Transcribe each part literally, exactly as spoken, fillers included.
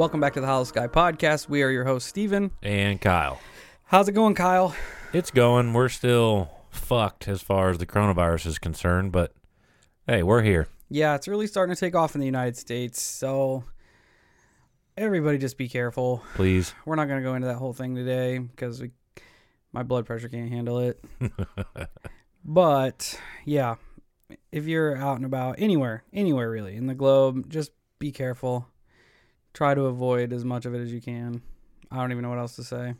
welcome back to the Hollow Sky Podcast. We are your hosts, Steven. And Kyle. How's it going, Kyle? It's going. We're still fucked as far as the coronavirus is concerned, but hey, we're here. Yeah, it's really starting to take off in the United States, so everybody just be careful. Please. We're not going to go into that whole thing today because we, my blood pressure can't handle it. But, yeah, if you're out and about, anywhere, anywhere really, in the globe, just be careful. Try to avoid as much of it as you can. I don't even know what else to say.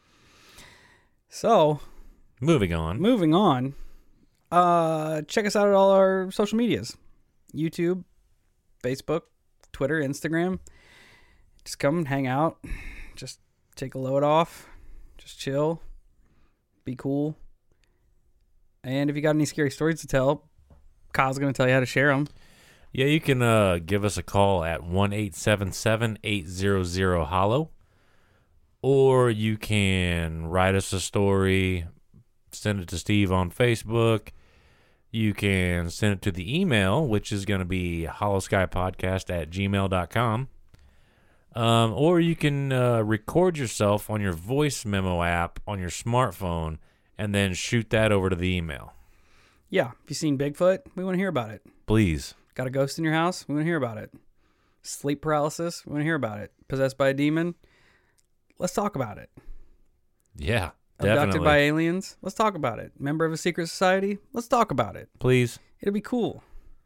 So, moving on. Moving on. Uh, check us out at all our social medias. YouTube, Facebook, Twitter, Instagram. Just come and hang out. Just take a load off. Just chill. Be cool. And if you got any scary stories to tell, Kyle's going to tell you how to share them. Yeah, you can uh, give us a call at one eight seven seven, eight hundred, HOLLOW. Or you can write us a story, send it to Steve on Facebook. You can send it to the email, which is going to be hollowskypodcast at gmail dot com. Um, or you can uh, record yourself on your voice memo app on your smartphone and then shoot that over to the email. Yeah, if you've seen Bigfoot, we want to hear about it. Please. Got a ghost in your house? We want to hear about it. Sleep paralysis? We want to hear about it. Possessed by a demon? Let's talk about it. Yeah, Abducted definitely. by aliens? Let's talk about it. Member of a secret society? Let's talk about it. Please. It'll be cool.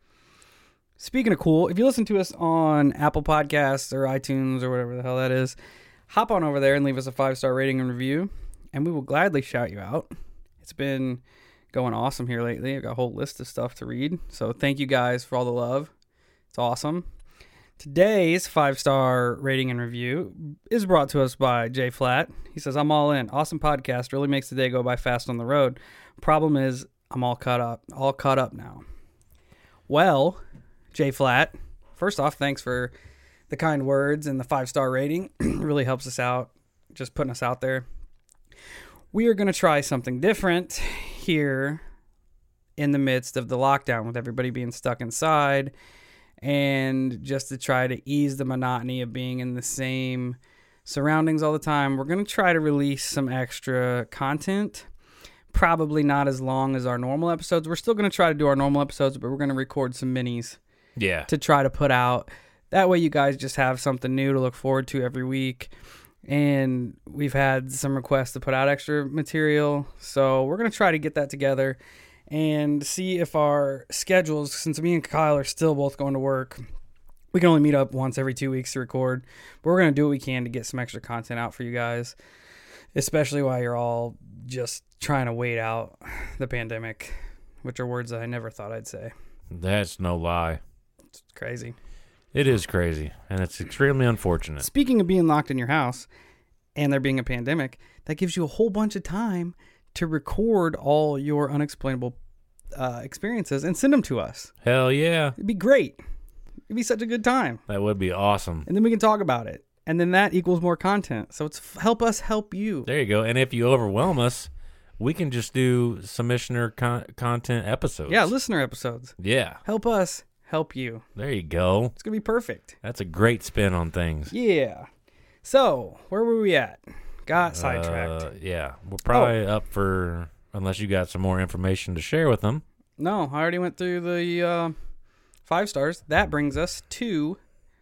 Speaking of cool, if you listen to us on Apple Podcasts or iTunes or whatever the hell that is, hop on over there and leave us a five-star rating and review, and we will gladly shout you out. It's been going awesome here lately. I've got a whole list of stuff to read, so thank you guys for all the love. It's awesome. Today's five-star rating and review is brought to us by Jay Flat. He says, I'm all in. Awesome podcast. Really makes the day go by fast on the road. Problem is, I'm all caught up. All caught up now. Well, Jay Flat, first off, thanks for the kind words and the five-star rating. It really helps us out, just putting us out there. We are going to try something different here in the midst of the lockdown with everybody being stuck inside, and just to try to ease the monotony of being in the same surroundings all the time, we're going to try to release some extra content. Probably not as long as our normal episodes. We're still going to try to do our normal episodes, but we're going to record some minis. Yeah. To try to put out. That way you guys just have something new to look forward to every week. And we've had some requests to put out extra material. So we're going to try to get that together and see if our schedules, since me and Kyle are still both going to work, we can only meet up once every two weeks to record. But we're going to do what we can to get some extra content out for you guys, especially while you're all just trying to wait out the pandemic, which are words that I never thought I'd say. That's no lie. It's crazy. It is crazy, and it's extremely unfortunate. Speaking of being locked in your house and there being a pandemic, that gives you a whole bunch of time to record all your unexplainable uh, experiences and send them to us. Hell yeah. It'd be great. It'd be such a good time. That would be awesome. And then we can talk about it. And then that equals more content. So it's help us help you. There you go. And if you overwhelm us, we can just do submissioner con- content episodes. Yeah, listener episodes. Yeah. Help us help you. There you go. It's going to be perfect. That's a great spin on things. Yeah. So, where were we at? Got sidetracked. Uh, yeah. We're probably oh. up for, unless you got some more information to share with them. No, I already went through the uh, five stars. That brings us to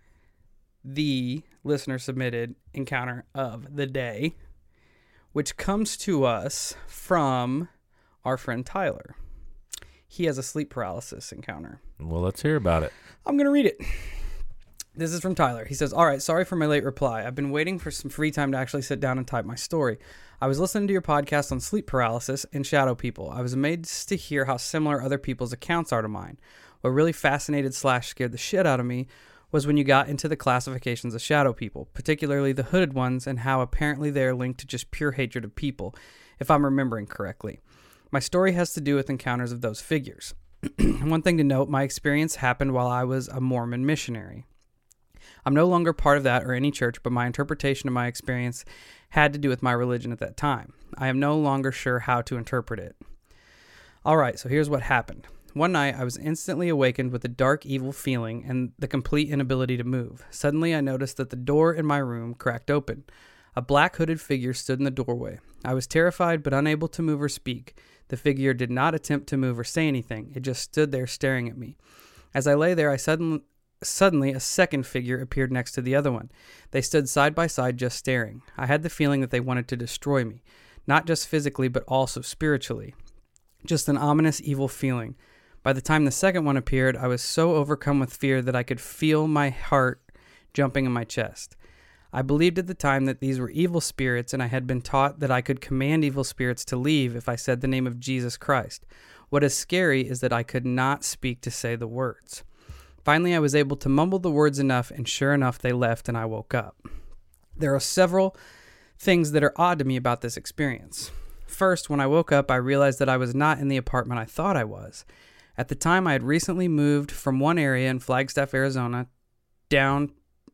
the listener submitted encounter of the day, which comes to us from our friend Tyler. He has a sleep paralysis encounter. Well, let's hear about it. I'm going to read it. This is from Tyler. He says, all right, sorry for my late reply. I've been waiting for some free time to actually sit down and type my story. I was listening to your podcast on sleep paralysis and shadow people. I was amazed to hear how similar other people's accounts are to mine. What really fascinated slash scared the shit out of me was when you got into the classifications of shadow people, particularly the hooded ones, and how apparently they are linked to just pure hatred of people, if I'm remembering correctly. My story has to do with encounters of those figures. One thing to note, my experience happened while I was a Mormon missionary. I'm no longer part of that or any church, but my interpretation of my experience had to do with my religion at that time. I am no longer sure how to interpret it. All right, so here's what happened. One night, I was instantly awakened with a dark, evil feeling and the complete inability to move. Suddenly, I noticed that the door in my room cracked open. A black hooded figure stood in the doorway. I was terrified but unable to move or speak. The figure did not attempt to move or say anything. It just stood there staring at me. As I lay there, I suddenly, suddenly a second figure appeared next to the other one. They stood side by side just staring. I had the feeling that they wanted to destroy me, not just physically but also spiritually. Just an ominous, evil feeling. By the time the second one appeared, I was so overcome with fear that I could feel my heart jumping in my chest. I believed at the time that these were evil spirits, and I had been taught that I could command evil spirits to leave if I said the name of Jesus Christ. What is scary is that I could not speak to say the words. Finally, I was able to mumble the words enough, and sure enough, they left and I woke up. There are several things that are odd to me about this experience. First, when I woke up, I realized that I was not in the apartment I thought I was. At the time, I had recently moved from one area in Flagstaff, Arizona, down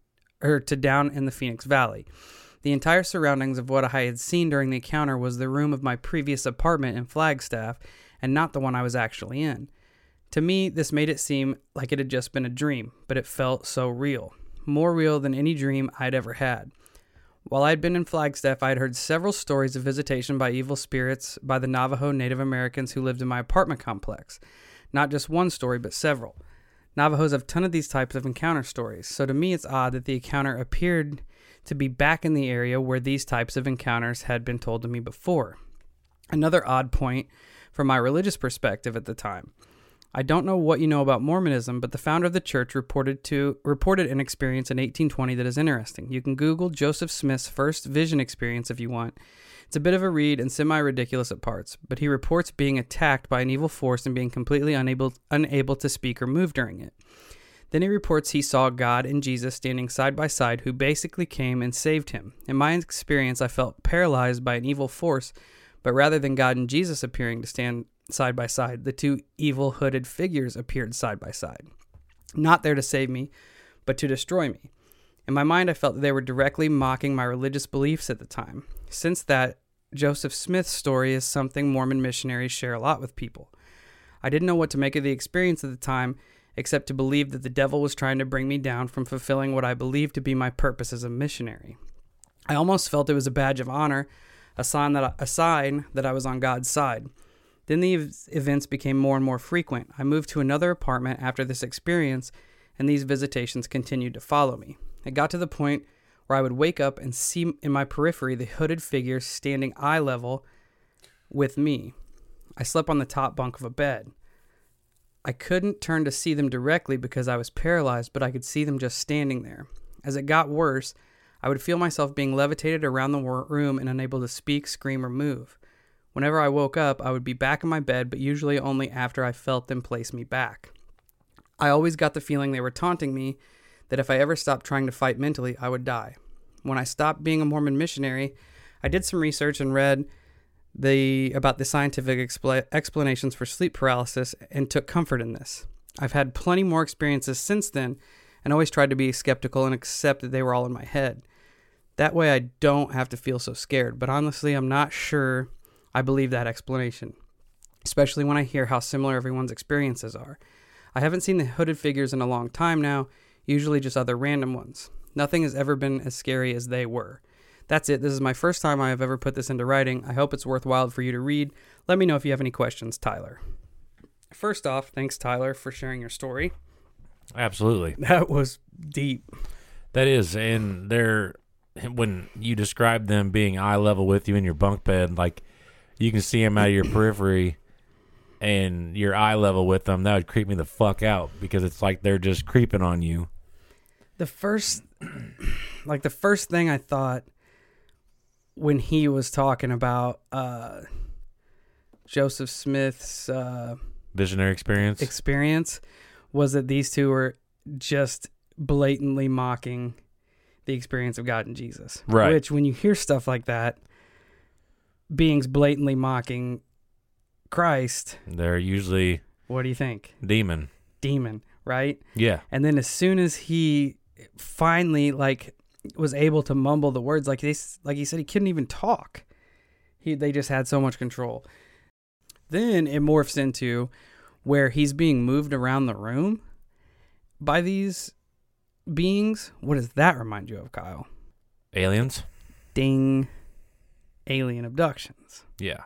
or to down in the Phoenix Valley. The entire surroundings of what I had seen during the encounter was the room of my previous apartment in Flagstaff and not the one I was actually in. To me, this made it seem like it had just been a dream, but it felt so real. More real than any dream I'd ever had. While I had been in Flagstaff, I had heard several stories of visitation by evil spirits by the Navajo Native Americans who lived in my apartment complex. Not just one story, but several. Navajos have a ton of these types of encounter stories, so to me it's odd that the encounter appeared to be back in the area where these types of encounters had been told to me before. Another odd point from my religious perspective at the time. I don't know what you know about Mormonism, but the founder of the church reported to reported an experience in eighteen twenty that is interesting. You can Google Joseph Smith's first vision experience if you want. It's a bit of a read and semi-ridiculous at parts, but he reports being attacked by an evil force and being completely unable unable to speak or move during it. Then he reports he saw God and Jesus standing side by side who basically came and saved him. In my experience, I felt paralyzed by an evil force, but rather than God and Jesus appearing to stand side by side, the two evil hooded figures appeared side by side. Not there to save me, but to destroy me. In my mind, I felt that they were directly mocking my religious beliefs at the time. Since that, Joseph Smith's story is something Mormon missionaries share a lot with people. I didn't know what to make of the experience at the time, except to believe that the devil was trying to bring me down from fulfilling what I believed to be my purpose as a missionary. I almost felt it was a badge of honor, a sign that I, a sign that I was on God's side. Then the ev- events became more and more frequent. I moved to another apartment after this experience, and these visitations continued to follow me. It got to the point where I would wake up and see in my periphery the hooded figures standing eye level with me. I slept on the top bunk of a bed. I couldn't turn to see them directly because I was paralyzed, but I could see them just standing there. As it got worse, I would feel myself being levitated around the room and unable to speak, scream, or move. Whenever I woke up, I would be back in my bed, but usually only after I felt them place me back. I always got the feeling they were taunting me, that if I ever stopped trying to fight mentally, I would die. When I stopped being a Mormon missionary, I did some research and read the about the scientific expl- explanations for sleep paralysis and took comfort in this. I've had plenty more experiences since then and always tried to be skeptical and accept that they were all in my head. That way I don't have to feel so scared, but honestly, I'm not sure I believe that explanation, especially when I hear how similar everyone's experiences are. I haven't seen the hooded figures in a long time now, usually just other random ones. Nothing has ever been as scary as they were. That's it. This is my first time I have ever put this into writing. I hope it's worthwhile for you to read. Let me know if you have any questions, Tyler. First off, thanks, Tyler, for sharing your story. Absolutely. That was deep. That is, and they're, when you describe them being eye level with you in your bunk bed, like you can see them out of your periphery and you're eye level with them, that would creep me the fuck out because it's like they're just creeping on you. The first, like the first thing I thought when he was talking about uh, Joseph Smith's uh, visionary experience experience was that these two were just blatantly mocking the experience of God and Jesus. Right. Which, when you hear stuff like that, beings blatantly mocking Christ, they're usually, what do you think? Demon. Demon, right? Yeah. And then as soon as he finally like was able to mumble the words, like they, like he said, he couldn't even talk. He they just had so much control. Then it morphs into where he's being moved around the room by these beings. What does that remind you of, Kyle? Aliens? Ding. Alien abductions. Yeah.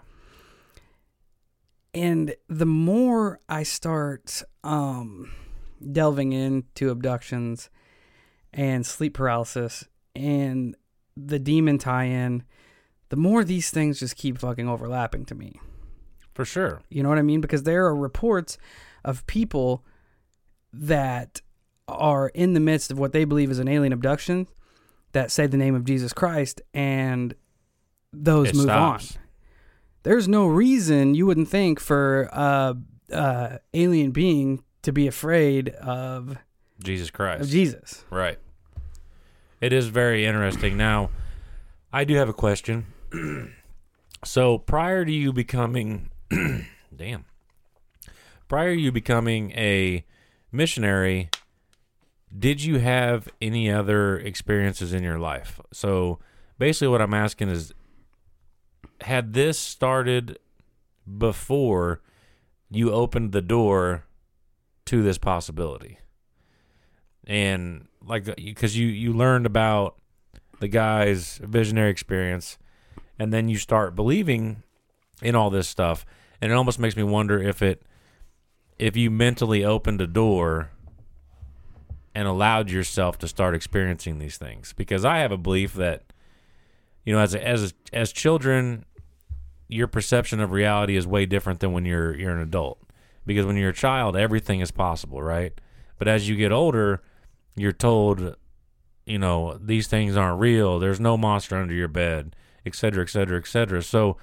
And the more I start um, delving into abductions and sleep paralysis and the demon tie-in, the more these things just keep fucking overlapping to me. For sure. You know what I mean? Because there are reports of people that are in the midst of what they believe is an alien abduction that say the name of Jesus Christ, and those It move stops. on. There's no reason you wouldn't think for a uh, uh, alien being to be afraid of, Jesus Christ. of Jesus. Right. It is very interesting. Now, I do have a question. So, prior to you becoming, damn, prior to you becoming a missionary, did you have any other experiences in your life? So, basically what I'm asking is, had this started before you opened the door to this possibility? And like, because you, you learned about the guy's visionary experience, and then you start believing in all this stuff, and it almost makes me wonder if it, if you mentally opened a door and allowed yourself to start experiencing these things. Because I have a belief that, you know, as a, as a, as children, your perception of reality is way different than when you're you're an adult. Because when you're a child, everything is possible, right? But as you get older, you're told, you know, these things aren't real. There's no monster under your bed, et cetera, et cetera, et cetera. So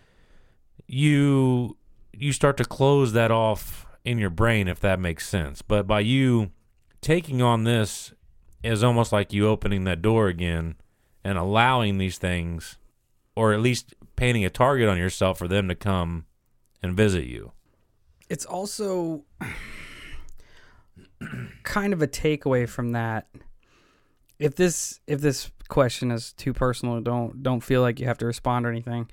you you start to close that off in your brain, if that makes sense. But by you taking on this, is almost like you opening that door again and allowing these things, or at least painting a target on yourself for them to come and visit you. It's also kind of a takeaway from that. If this if this question is too personal, don't don't feel like you have to respond or anything.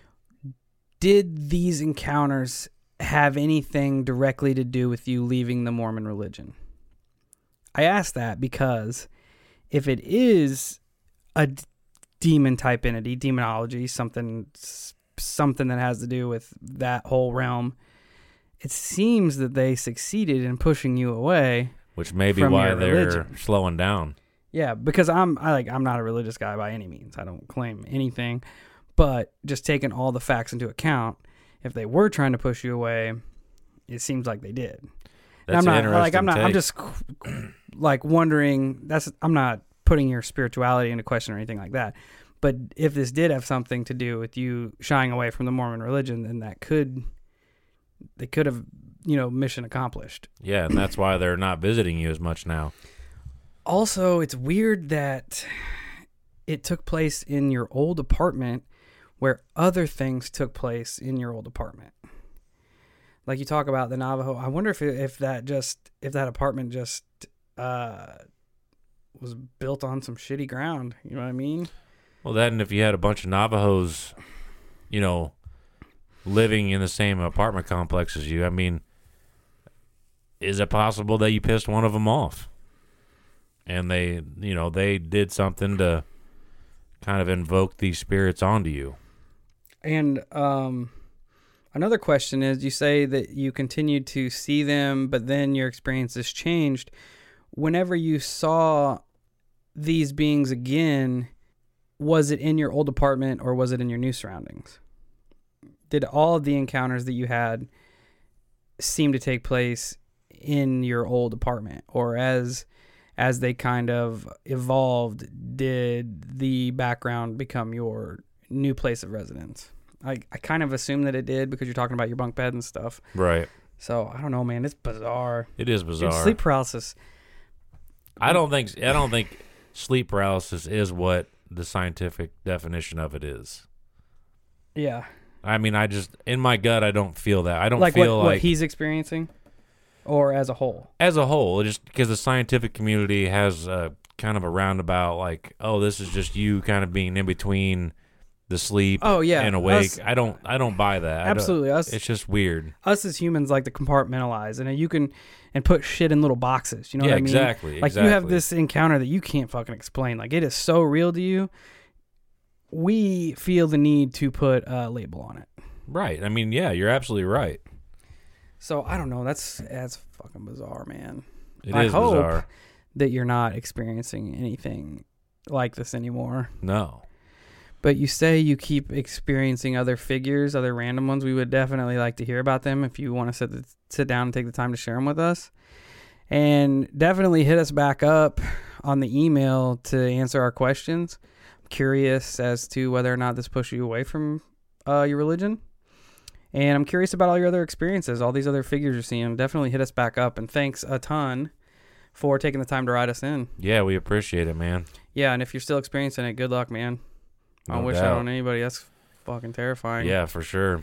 Did these encounters have anything directly to do with you leaving the Mormon religion? I ask that because if it is a d- demon type entity, demonology, something something that has to do with that whole realm, it seems that they succeeded in pushing you away. Which may be from why your they're religion. slowing down. Yeah, because I'm I like I'm not a religious guy by any means. I don't claim anything, but just taking all the facts into account, if they were trying to push you away, it seems like they did. And That's I'm not an interesting like I'm not I'm take. just like wondering, that's I'm not putting your spirituality into question or anything like that. But if this did have something to do with you shying away from the Mormon religion, then that could they could have, you know, mission accomplished. Yeah, and that's why they're not visiting you as much now. Also, it's weird that it took place in your old apartment where other things took place in your old apartment. Like you talk about the Navajo. I wonder if it, if that just if that apartment just uh, was built on some shitty ground. You know what I mean? Well, that, and if you had a bunch of Navajos, you know, living in the same apartment complex as you, I mean, is it possible that you pissed one of them off? And they, you know, they did something to kind of invoke these spirits onto you. And um, another question is, you say that you continued to see them, but then your experiences changed. Whenever you saw these beings again, was it in your old apartment or was it in your new surroundings? Did all of the encounters that you had seem to take place in your old apartment, or as as they kind of evolved, did the background become your new place of residence? I, I kind of assume that it did because you're talking about your bunk bed and stuff. Right. So I don't know, man. It's bizarre. It is bizarre. Dude, sleep paralysis. I don't think I don't think sleep paralysis is what the scientific definition of it is. Yeah. I mean, I just, in my gut, I don't feel that. I don't Like feel what, like what he's experiencing, or as a whole. as a whole, just because the scientific community has uh, kind of a roundabout, like, oh, this is just you kind of being in between the sleep Oh, yeah. and awake. Us- I don't I don't buy that. I don't- Absolutely. Us, It's just weird. us as humans like to compartmentalize, and you can and put shit in little boxes. You know yeah, what I mean? exactly. Like exactly. you have this encounter that you can't fucking explain. Like it is so real to you. We feel the need to put a label on it. Right. I mean, yeah, you're absolutely right. So I don't know. That's that's fucking bizarre, man. It I is hope bizarre. that you're not experiencing anything like this anymore. No. But you say you keep experiencing other figures, other random ones. We would definitely like to hear about them if you want to sit, sit down and take the time to share them with us. And definitely hit us back up on the email to answer our questions. I'm curious as to whether or not this pushed you away from uh, your religion. And I'm curious about all your other experiences, all these other figures you're seeing. Definitely hit us back up. And thanks a ton for taking the time to write us in. Yeah, we appreciate it, man. Yeah, and if you're still experiencing it, good luck, man. I don't No wish doubt. that on anybody. That's fucking terrifying. Yeah, for sure.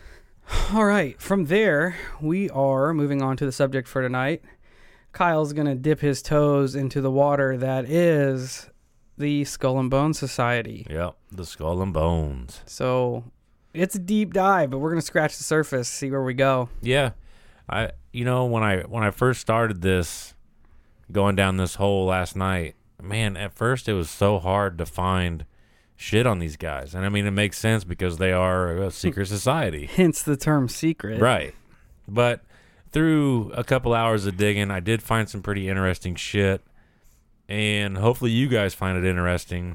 All right. From there, we are moving on to the subject for tonight. Kyle's going to dip his toes into the water that is the Skull and Bones Society. Yep, the Skull and Bones. So it's a deep dive, but we're going to scratch the surface, see where we go. Yeah. I you know, when I when I first started this, going down this hole last night, man, at first it was so hard to find shit on these guys. And I mean, it makes sense because they are a secret society. Hence the term secret. Right. But through a couple hours of digging, I did find some pretty interesting shit. And hopefully you guys find it interesting.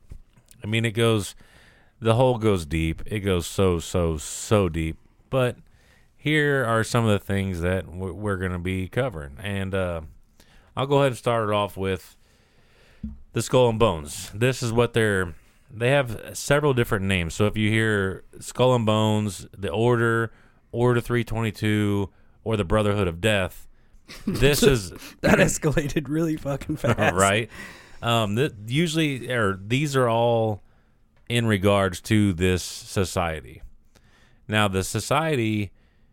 I mean, it goes, the hole goes deep. It goes so, so, so deep. But here are some of the things that w- we're going to be covering. And uh, I'll go ahead and start it off with the Skull and Bones. This is what they're, they have several different names. So if you hear Skull and Bones, the Order, Order three twenty-two, or the Brotherhood of Death, this is That escalated really fucking fast. right. Um, th- usually, or these are all in regards to this society. Now, the society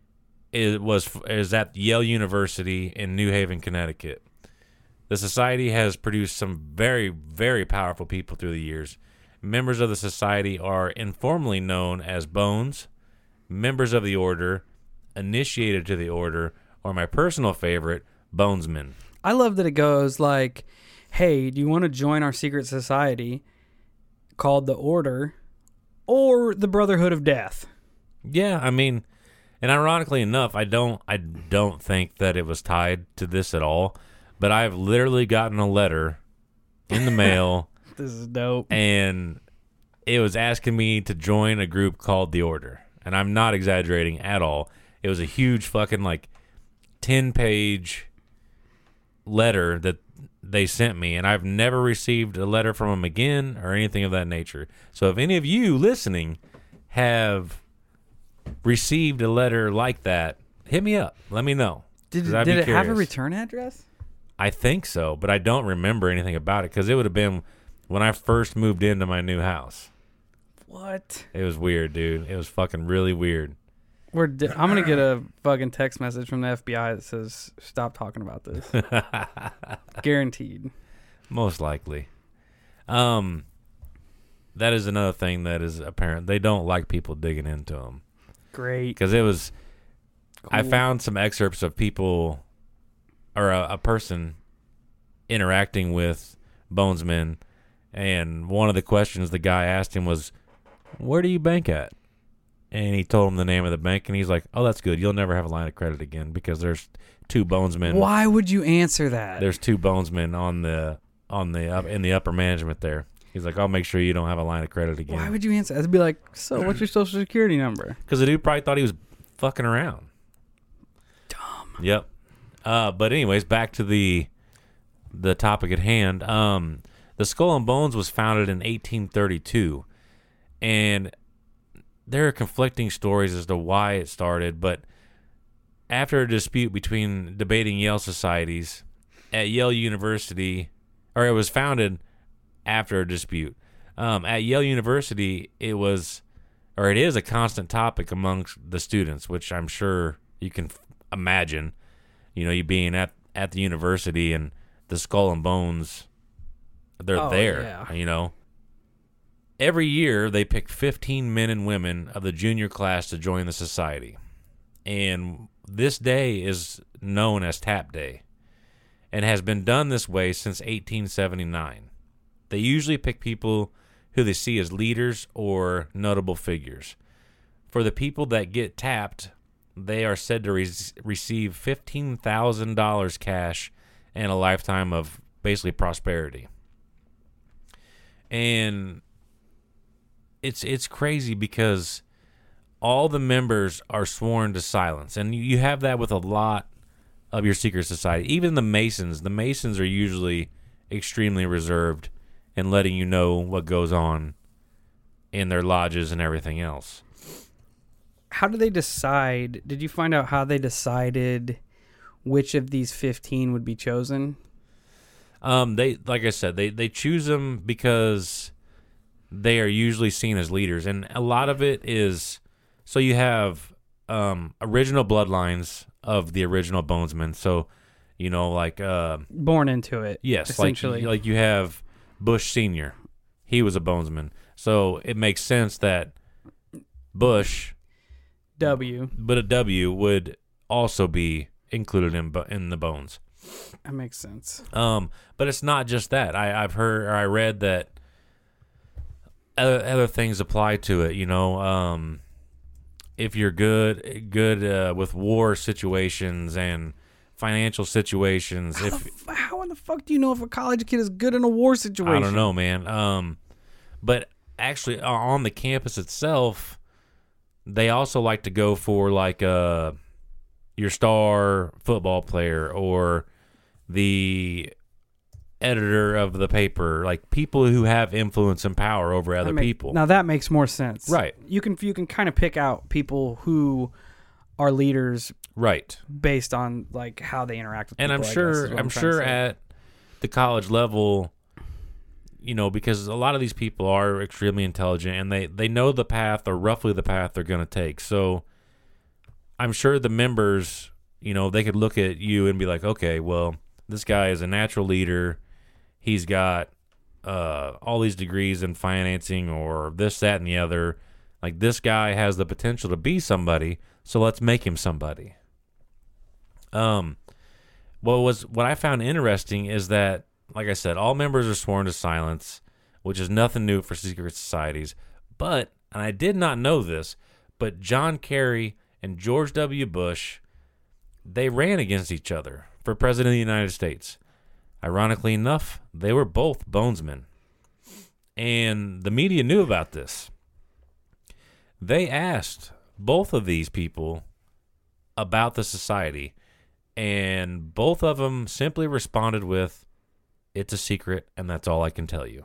is was is at Yale University in New Haven, Connecticut. The society has produced some very, very powerful people through the years. Members of the society are informally known as Bones, members of the Order, initiated to the Order, or my personal favorite, Bonesmen. I love that it goes like, hey, do you want to join our secret society called the Order or the Brotherhood of Death? Yeah, I mean, and ironically enough, I don't I don't think that it was tied to this at all, but I've literally gotten a letter in the mail This is dope. and it was asking me to join a group called the Order. And I'm not exaggerating at all. It was a huge fucking like ten-page letter that they sent me, and I've never received a letter from them again or anything of that nature. So if any of you listening have received a letter like that, hit me up. Let me know. Did, 'Cause I'd did be it have a curious. return address? I think so, but I don't remember anything about it because it would have been when I first moved into my new house. What? It was weird, dude. It was fucking really weird. We're di- I'm going to get a fucking text message from the F B I that says, stop talking about this. Guaranteed. Most likely. Um, that is another thing that is apparent. They don't like people digging into them. Great. Because it was, I Cool. found some excerpts of people, or a, a person interacting with Bonesmen, and one of the questions the guy asked him was, where do you bank at? And he told him the name of the bank, and he's like, oh, that's good. You'll never have a line of credit again because there's two Bonesmen. Why would you answer that? There's two Bonesmen on the on the up in the upper management there. He's like, I'll make sure you don't have a line of credit again. Why would you answer that? It'd be like, so what's your social security number? Because the dude probably thought he was fucking around. Dumb. Yep. Uh, but anyways, back to the the topic at hand. Um, the Skull and Bones was founded in eighteen thirty-two, and there are conflicting stories as to why it started. But after a dispute between debating Yale societies at Yale University, or it was founded after a dispute um, at Yale University, it was, or it is, a constant topic amongst the students, which I'm sure you can f- imagine. You know, you being at, at the university and the Skull and Bones, they're Oh, there, yeah. you know. every year they pick fifteen men and women of the junior class to join the society. And this day is known as Tap Day and has been done this way since eighteen seventy-nine. They usually pick people who they see as leaders or notable figures. For the people that get tapped, they are said to re- receive fifteen thousand dollars cash and a lifetime of basically prosperity. And it's it's crazy because all the members are sworn to silence. And you have that with a lot of your secret society. Even the Masons. The Masons are usually extremely reserved in letting you know what goes on in their lodges and everything else. How do they decide? Did you find out how they decided which of these fifteen would be chosen? Um, they like I said, they, they choose them because they are usually seen as leaders. And a lot of it is, so you have um, original bloodlines of the original Bonesmen. So, you know, like... Uh, Born into it, yes, essentially. like, like you have Bush Senior He was a Bonesman. So it makes sense that Bush... W. But a W would also be included in in the bones. That makes sense. Um, but it's not just that. I, I've heard or I read that other, other things apply to it. You know, um, if you're good good uh, with war situations and financial situations, How, if the, how in the fuck do you know if a college kid is good in a war situation? I don't know, man. Um, but actually, uh, on the campus itself. They also like to go for like uh, your star football player or the editor of the paper, like people who have influence and power over other make, people. Now that makes more sense, right? You can you can kind of pick out people who are leaders, right, based on like how they interact with. And people, I'm sure I'm, I'm sure at the college level. You know, because a lot of these people are extremely intelligent and they, they know the path or roughly the path they're going to take. So I'm sure the members, you know, they could look at you and be like, okay, well, this guy is a natural leader. He's got uh, all these degrees in financing or this, that, and the other. Like, this guy has the potential to be somebody, so let's make him somebody. Um, what was what I found interesting is that, like I said, all members are sworn to silence, which is nothing new for secret societies. But, and I did not know this, but John Kerry and George W. Bush, they ran against each other for president of the United States. Ironically enough, they were both Bonesmen. And the media knew about this. They asked both of these people about the society, and both of them simply responded with, "It's a secret, and that's all I can tell you."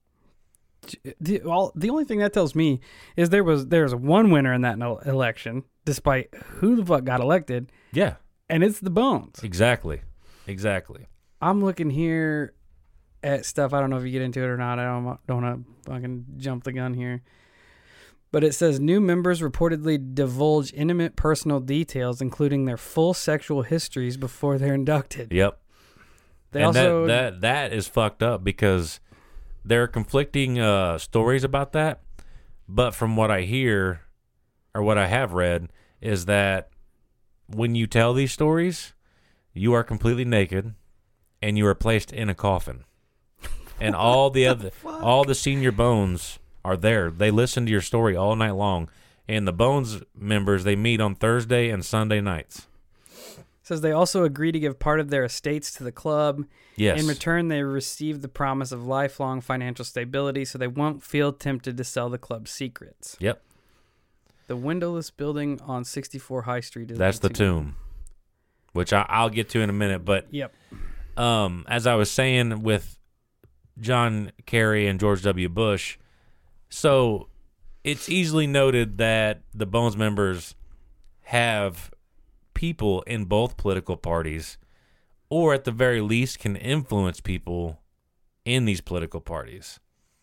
The, all, the only thing that tells me is there was there's one winner in that no, election, despite who the fuck got elected. Yeah. And it's the Bones. Exactly. Exactly. I'm looking here at stuff. I don't know if you get into it or not. I don't, don't want to fucking jump the gun here. But it says new members reportedly divulge intimate personal details, including their full sexual histories before they're inducted. Yep. They and also that, that that is fucked up because there are conflicting uh, stories about that. But from what I hear, or what I have read, is that when you tell these stories, you are completely naked and you are placed in a coffin. And all the other, all the senior Bones are there. They listen to your story all night long. And the Bones members, they meet on Thursday and Sunday nights. Says they also agree to give part of their estates to the club. Yes. In return, they receive the promise of lifelong financial stability, so they won't feel tempted to sell the club's secrets. Yep. The windowless building on sixty-four High Street is That's the tomb, which I, I'll get to in a minute. But yep. Um, as I was saying with John Kerry and George W. Bush, so it's easily noted that the Bones members have people in both political parties, or at the very least can influence people in these political parties.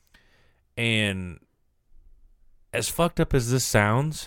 And as fucked up as this sounds,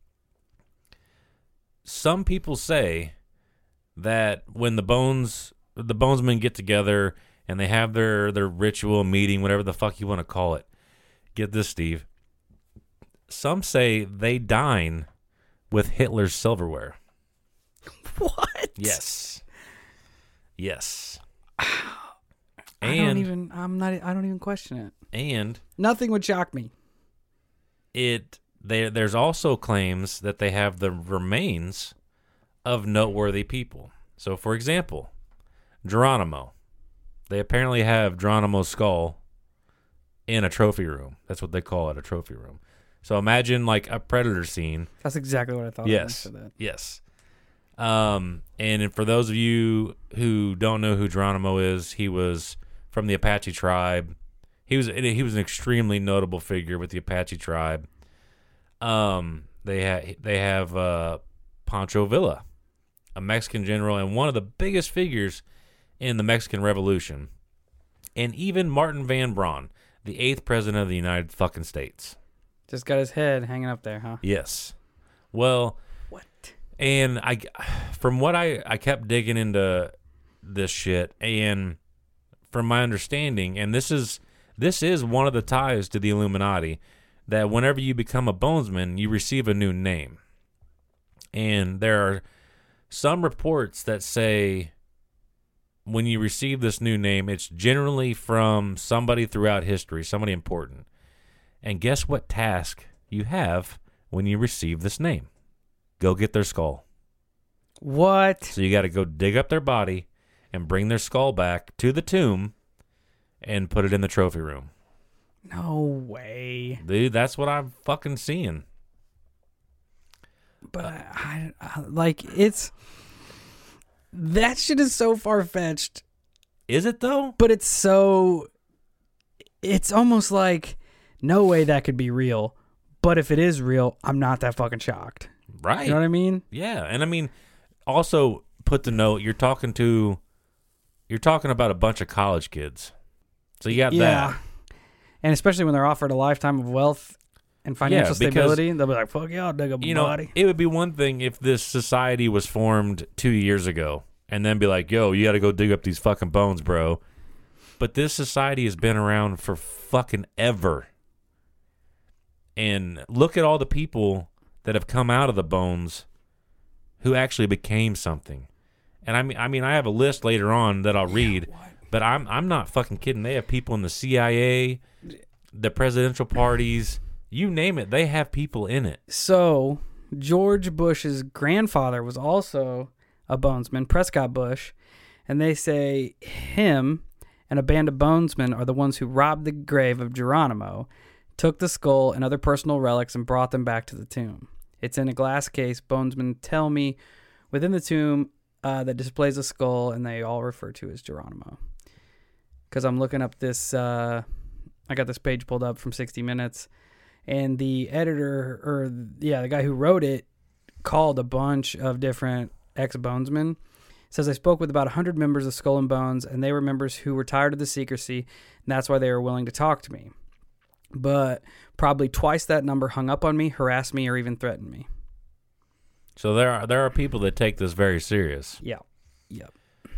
some people say that when the Bones the Bonesmen get together and they have their, their ritual meeting, whatever the fuck you want to call it, Get this, Steve. Some say they dine with Hitler's silverware. What? Yes. Yes. I and don't even. I'm not. I don't even question it. and Nothing would shock me. it there there's also claims that they have the remains of noteworthy people. So, for example, Geronimo. They apparently have Geronimo's skull in a trophy room. That's what they call it, a trophy room. So imagine like a Predator scene. That's exactly what I thought. Yes. When I said that. Yes. Um, and for those of you who don't know who Geronimo is, he was from the Apache tribe. He was he was an extremely notable figure with the Apache tribe. Um, they ha- they have uh, Pancho Villa, a Mexican general and one of the biggest figures in the Mexican Revolution, and even Martin Van Braun, the eighth president of the United fucking States. Just got his head hanging up there, huh? Yes. Well, What? and I, from what I, I kept digging into this shit, and from my understanding, and this is this is one of the ties to the Illuminati, that whenever you become a bonesman, you receive a new name. And there are some reports that say when you receive this new name, it's generally from somebody throughout history, somebody important. And guess what task you have when you receive this name? Go get their skull. What? So you got to go dig up their body and bring their skull back to the tomb and put it in the trophy room. No way. Dude, that's what I'm fucking seeing. But I, I like it's that shit is so far fetched. Is it though? But it's so it's almost like no way that could be real. But if it is real, I'm not that fucking shocked. Right. You know what I mean? Yeah, and I mean, also put the note, you're talking to, you're talking about a bunch of college kids. So you got Yeah. that. And especially when they're offered a lifetime of wealth and financial Yeah, because, stability, they'll be like, fuck yeah, I'll dig up a You know, body. it would be one thing if this society was formed two years ago and then be like, yo, you got to go dig up these fucking bones, bro. But this society has been around for fucking ever. And look at all the people that have come out of the bones who actually became something. And I mean, I mean, I have a list later on that I'll read, Yeah, but I'm I'm not fucking kidding. They have people in the C I A, the presidential parties, you name it. They have people in it. So George Bush's grandfather was also a bonesman, Prescott Bush, and they say him and a band of bonesmen are the ones who robbed the grave of Geronimo, took the skull and other personal relics, and brought them back to the tomb. It's in a glass case, bonesmen tell me, within the tomb uh, that displays a skull, and they all refer to as Geronimo. Because I'm looking up this, uh, I got this page pulled up from sixty minutes, and the editor, or yeah, the guy who wrote it, called a bunch of different ex-bonesmen. Says, I spoke with about one hundred members of Skull and Bones, and they were members who were tired of the secrecy, and that's why they were willing to talk to me. But probably twice that number hung up on me, harassed me, or even threatened me. So there are there are people that take this very serious. Yeah. Yep.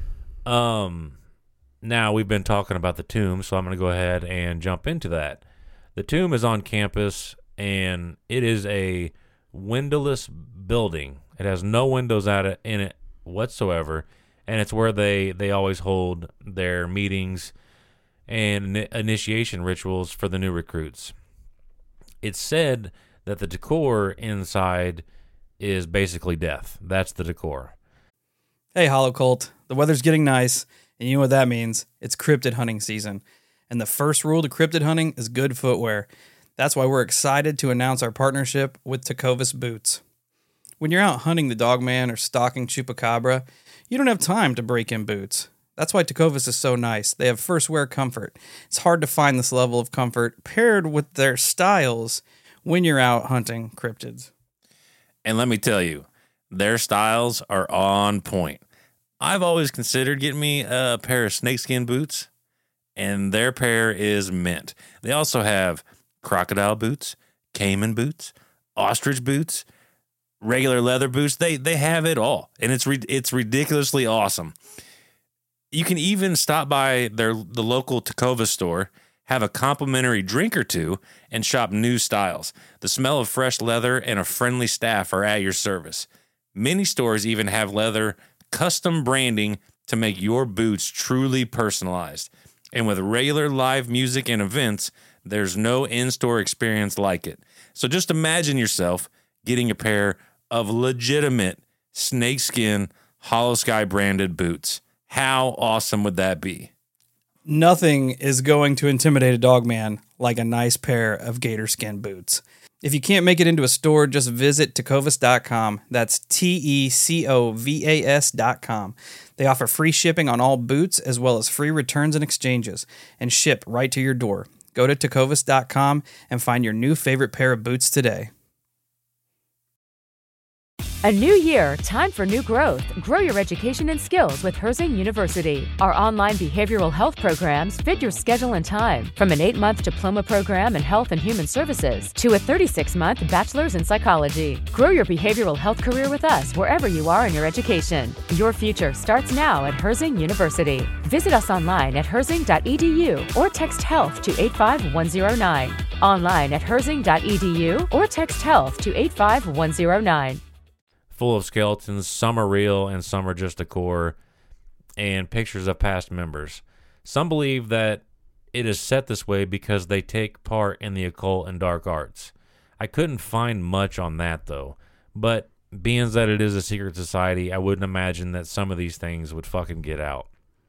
Um, now we've been talking about the tomb, so I'm going to go ahead and jump into that. The tomb is on campus, and it is a windowless building. It has no windows at it in it whatsoever, and it's where they they always hold their meetings and initiation rituals for the new recruits. It's said that the decor inside is basically death. That's the decor. Hey, Hollow Cult. The weather's getting nice, and you know what that means. It's cryptid hunting season. And the first rule to cryptid hunting is good footwear. That's why we're excited to announce our partnership with Tecovas Boots. When you're out hunting the Dogman or stalking Chupacabra, you don't have time to break in boots. That's why Tecovas is so nice. They have first wear comfort. It's hard to find this level of comfort paired with their styles when you're out hunting cryptids. And let me tell you, their styles are on point. I've always considered getting me a pair of snakeskin boots, and their pair is mint. They also have crocodile boots, caiman boots, ostrich boots, regular leather boots. They they have it all, and it's re- it's ridiculously awesome. You can even stop by their the local Tecovas store have a complimentary drink or two, and shop new styles. The smell of fresh leather and a friendly staff are at your service. Many stores even have leather custom branding to make your boots truly personalized. And with regular live music and events, there's no in-store experience like it. So just imagine yourself getting a pair of legitimate snakeskin Hollow Sky branded boots. How awesome would that be? Nothing is going to intimidate a dog man like a nice pair of gator skin boots. If you can't make it into a store, just visit tecovas dot com. That's T E C O V A S dot com. They offer free shipping on all boots as well as free returns and exchanges and ship right to your door. Go to tecovas dot com and find your new favorite pair of boots today. A new year, time for new growth. Grow your education and skills with Herzing University. Our online behavioral health programs fit your schedule and time. From an eight-month diploma program in health and human services to a thirty-six month bachelor's in psychology. Grow your behavioral health career with us wherever you are in your education. Your future starts now at Herzing University. Visit us online at herzing dot e d u or text health to eight five one zero nine. Online at herzing dot e d u or text health to eight five one zero nine. Full of skeletons, some are real and some are just decor, and pictures of past members. Some believe that it is set this way because they take part in the occult and dark arts. I couldn't find much on that, though, but being that it is a secret society, I wouldn't imagine that some of these things would fucking get out.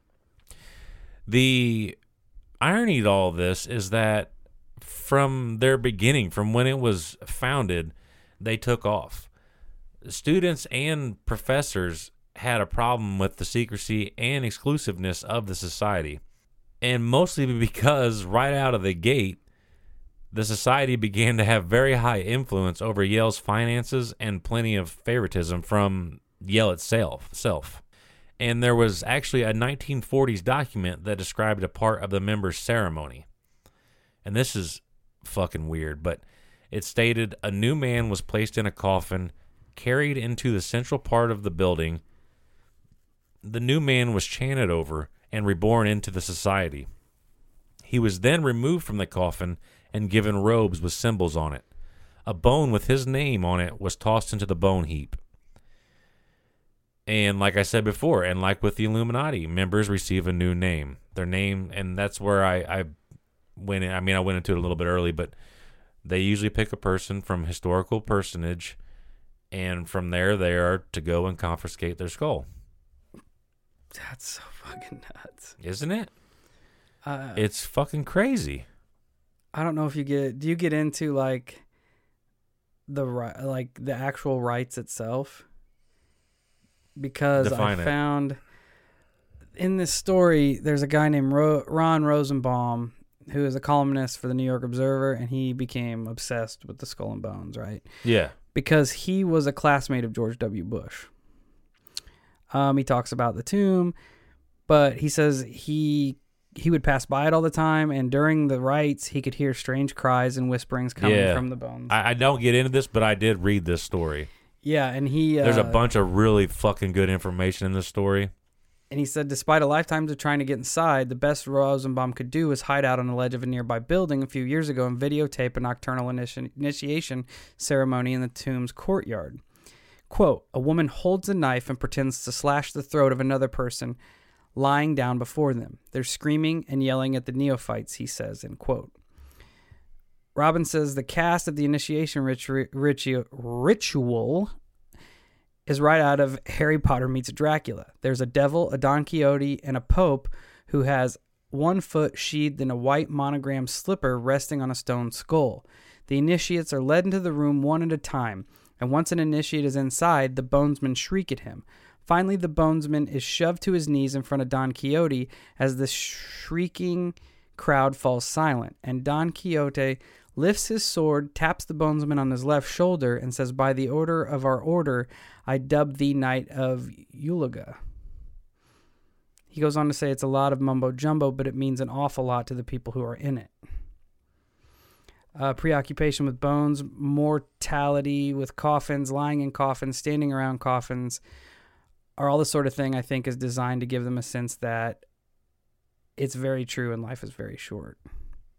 The irony to all this is that from their beginning, from when it was founded, they took off. Students and professors had a problem with the secrecy and exclusiveness of the society. And mostly because right out of the gate, the society began to have very high influence over Yale's finances and plenty of favoritism from Yale itself. Self. And there was actually a nineteen forties document that described a part of the members' ceremony. And this is fucking weird, but it stated a new man was placed in a coffin, carried into the central part of the building. The new man was chanted over and reborn into the society. He was then removed from the coffin and given robes with symbols on it. A bone with his name on it was tossed into the bone heap. And like I said before, and like with the Illuminati, members receive a new name. Their name, and that's where I, I went in. I mean, I went into it a little bit early, but they usually pick a person from historical personage, and from there, they are to go and confiscate their skull. That's so fucking nuts. Isn't it? Uh, it's fucking crazy. I don't know if you get... Do you get into, like, the like the actual rites itself? Because Define I it. found... In this story, there's a guy named Ro- Ron Rosenbaum, who is a columnist for the New York Observer, and he became obsessed with the Skull and Bones, right? Yeah. Because he was a classmate of George W. Bush. Um, he talks about the tomb, but he says he he would pass by it all the time, and during the rites, he could hear strange cries and whisperings coming Yeah. from the bones. I, I don't get into this, but I did read this story. Yeah, and he... Uh, There's a bunch of really fucking good information in this story. And he said, despite a lifetime of trying to get inside, the best Rosenbaum could do was hide out on the ledge of a nearby building a few years ago and videotape a nocturnal initi- initiation ceremony in the tomb's courtyard. Quote, a woman holds a knife and pretends to slash the throat of another person lying down before them. They're screaming and yelling at the neophytes, he says, end quote. Robin says the cast of the initiation ritu- ritu- ritual is right out of Harry Potter Meets Dracula. There's a devil, a Don Quixote, and a pope who has one foot sheathed in a white monogram slipper resting on a stone skull. The initiates are led into the room one at a time, and once an initiate is inside, the bonesmen shriek at him. Finally, the bonesman is shoved to his knees in front of Don Quixote as the shrieking crowd falls silent, and Don Quixote lifts his sword, taps the bonesman on his left shoulder, and says, by the order of our order, I dub thee Knight of Ulaga. He goes on to say it's a lot of mumbo-jumbo, but it means an awful lot to the people who are in it. Uh, preoccupation with bones, mortality with coffins, lying in coffins, standing around coffins, are all the sort of thing I think is designed to give them a sense that it's very true and life is very short.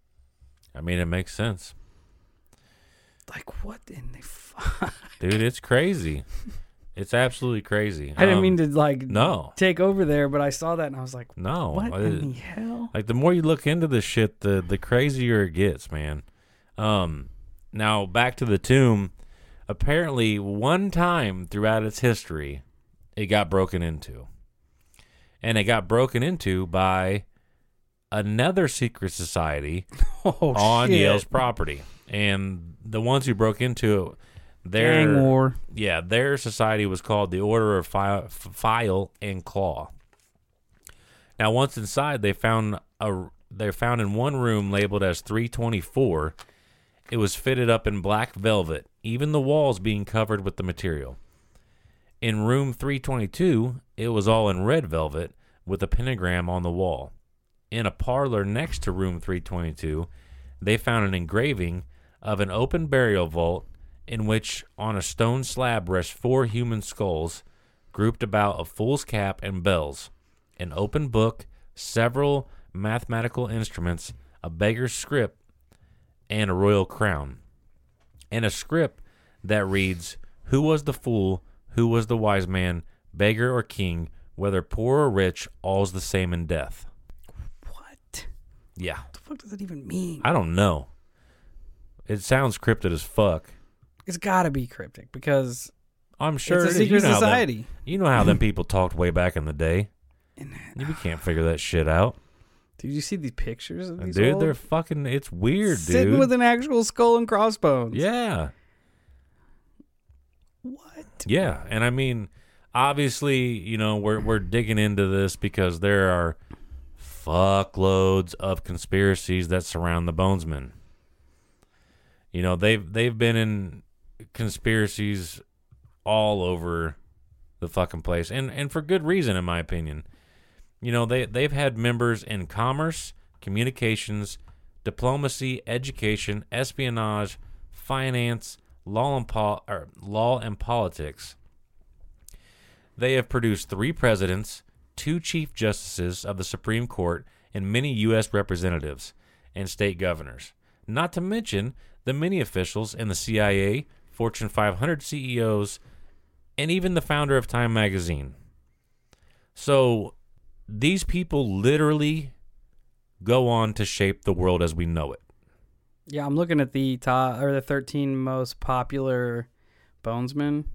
I mean, it makes sense. Like, what in the fuck? Dude, it's crazy. It's absolutely crazy. I didn't Um, mean to, like, No. take over there, but I saw that and I was like, No. what I- in the hell? Like, the more you look into this shit, the, the crazier it gets, man. Um, now, back to the tomb. Apparently, one time throughout its history, it got broken into. And it got broken into by another secret society Oh, on shit. Yale's property. And the ones who broke into it, their, Gang war. yeah, their society was called the Order of File, File and Claw. Now, once inside, they found a they found in one room labeled as three twenty-four. It was fitted up in black velvet, even the walls being covered with the material. In room three twenty-two, it was all in red velvet with a pentagram on the wall. In a parlor next to room three twenty-two, they found an engraving of an open burial vault in which on a stone slab rest four human skulls grouped about a fool's cap and bells, an open book, several mathematical instruments, a beggar's script, and a royal crown, and a script that reads, "Who was the fool? Who was the wise man? Beggar or king? Whether poor or rich, all's the same in death." What? Yeah. What the fuck does that even mean? I don't know. It sounds cryptid as fuck. It's got to be cryptic because I'm sure it's a it is. secret You know how them- society. You know how them people talked way back in the day. You can't figure that shit out. Did you see these pictures of these Dude, old- they're fucking, it's weird, sitting dude. with an actual skull and crossbones? Yeah. What? Yeah. And I mean, obviously, you know, we're we're digging into this because there are fuckloads of conspiracies that surround the Bonesmen. You know, they've they've been in conspiracies all over the fucking place, and and for good reason, in my opinion. You know, they they've had members in commerce, communications, diplomacy, education, espionage, finance, law and pol- or law and politics. They have produced three presidents, two chief justices of the Supreme Court, and many U S representatives and state governors. Not to mention the many officials in the C I A, Fortune five hundred C E Os, and even the founder of Time magazine. So these people literally go on to shape the world as we know it. Yeah, I'm looking at the top or the thirteen most popular Bonesmen.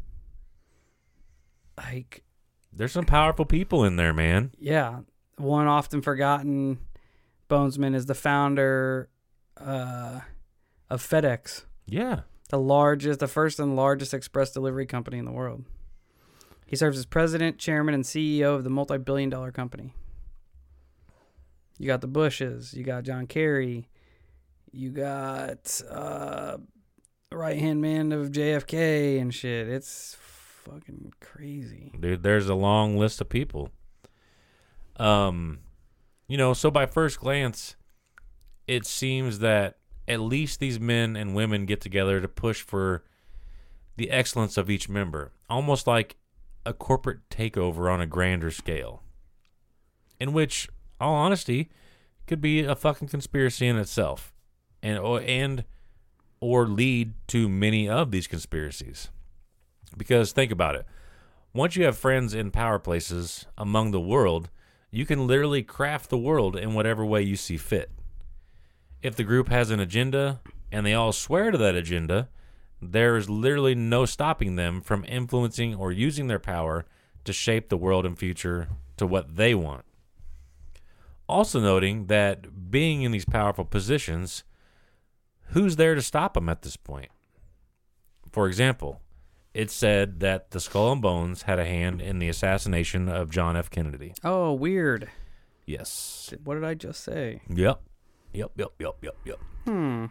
Like, There's some powerful people in there, man. yeah, one often forgotten Bonesman is the founder uh, of FedEx, Yeah. the largest, the first and largest express delivery company in the world. He serves as president, chairman, and C E O of the multi-billion dollar company. You got the Bushes, you got John Kerry, you got uh, right-hand man of J F K and shit. It's fucking crazy. Dude, there's a long list of people. Um, you know, so by first glance, it seems that at least these men and women get together to push for the excellence of each member, almost like a corporate takeover on a grander scale, in which, all honesty, could be a fucking conspiracy in itself, and or, and or lead to many of these conspiracies. Because think about it. Once you have friends in power places among the world, you can literally craft the world in whatever way you see fit. If the group has an agenda and they all swear to that agenda, there is literally no stopping them from influencing or using their power to shape the world and future to what they want. Also noting that being in these powerful positions, who's there to stop them at this point? For example, it's said that the Skull and Bones had a hand in the assassination of John F. Kennedy. Oh, weird. Yes. What did I just say? Yep. Yep, yep, yep, yep, yep. Hmm.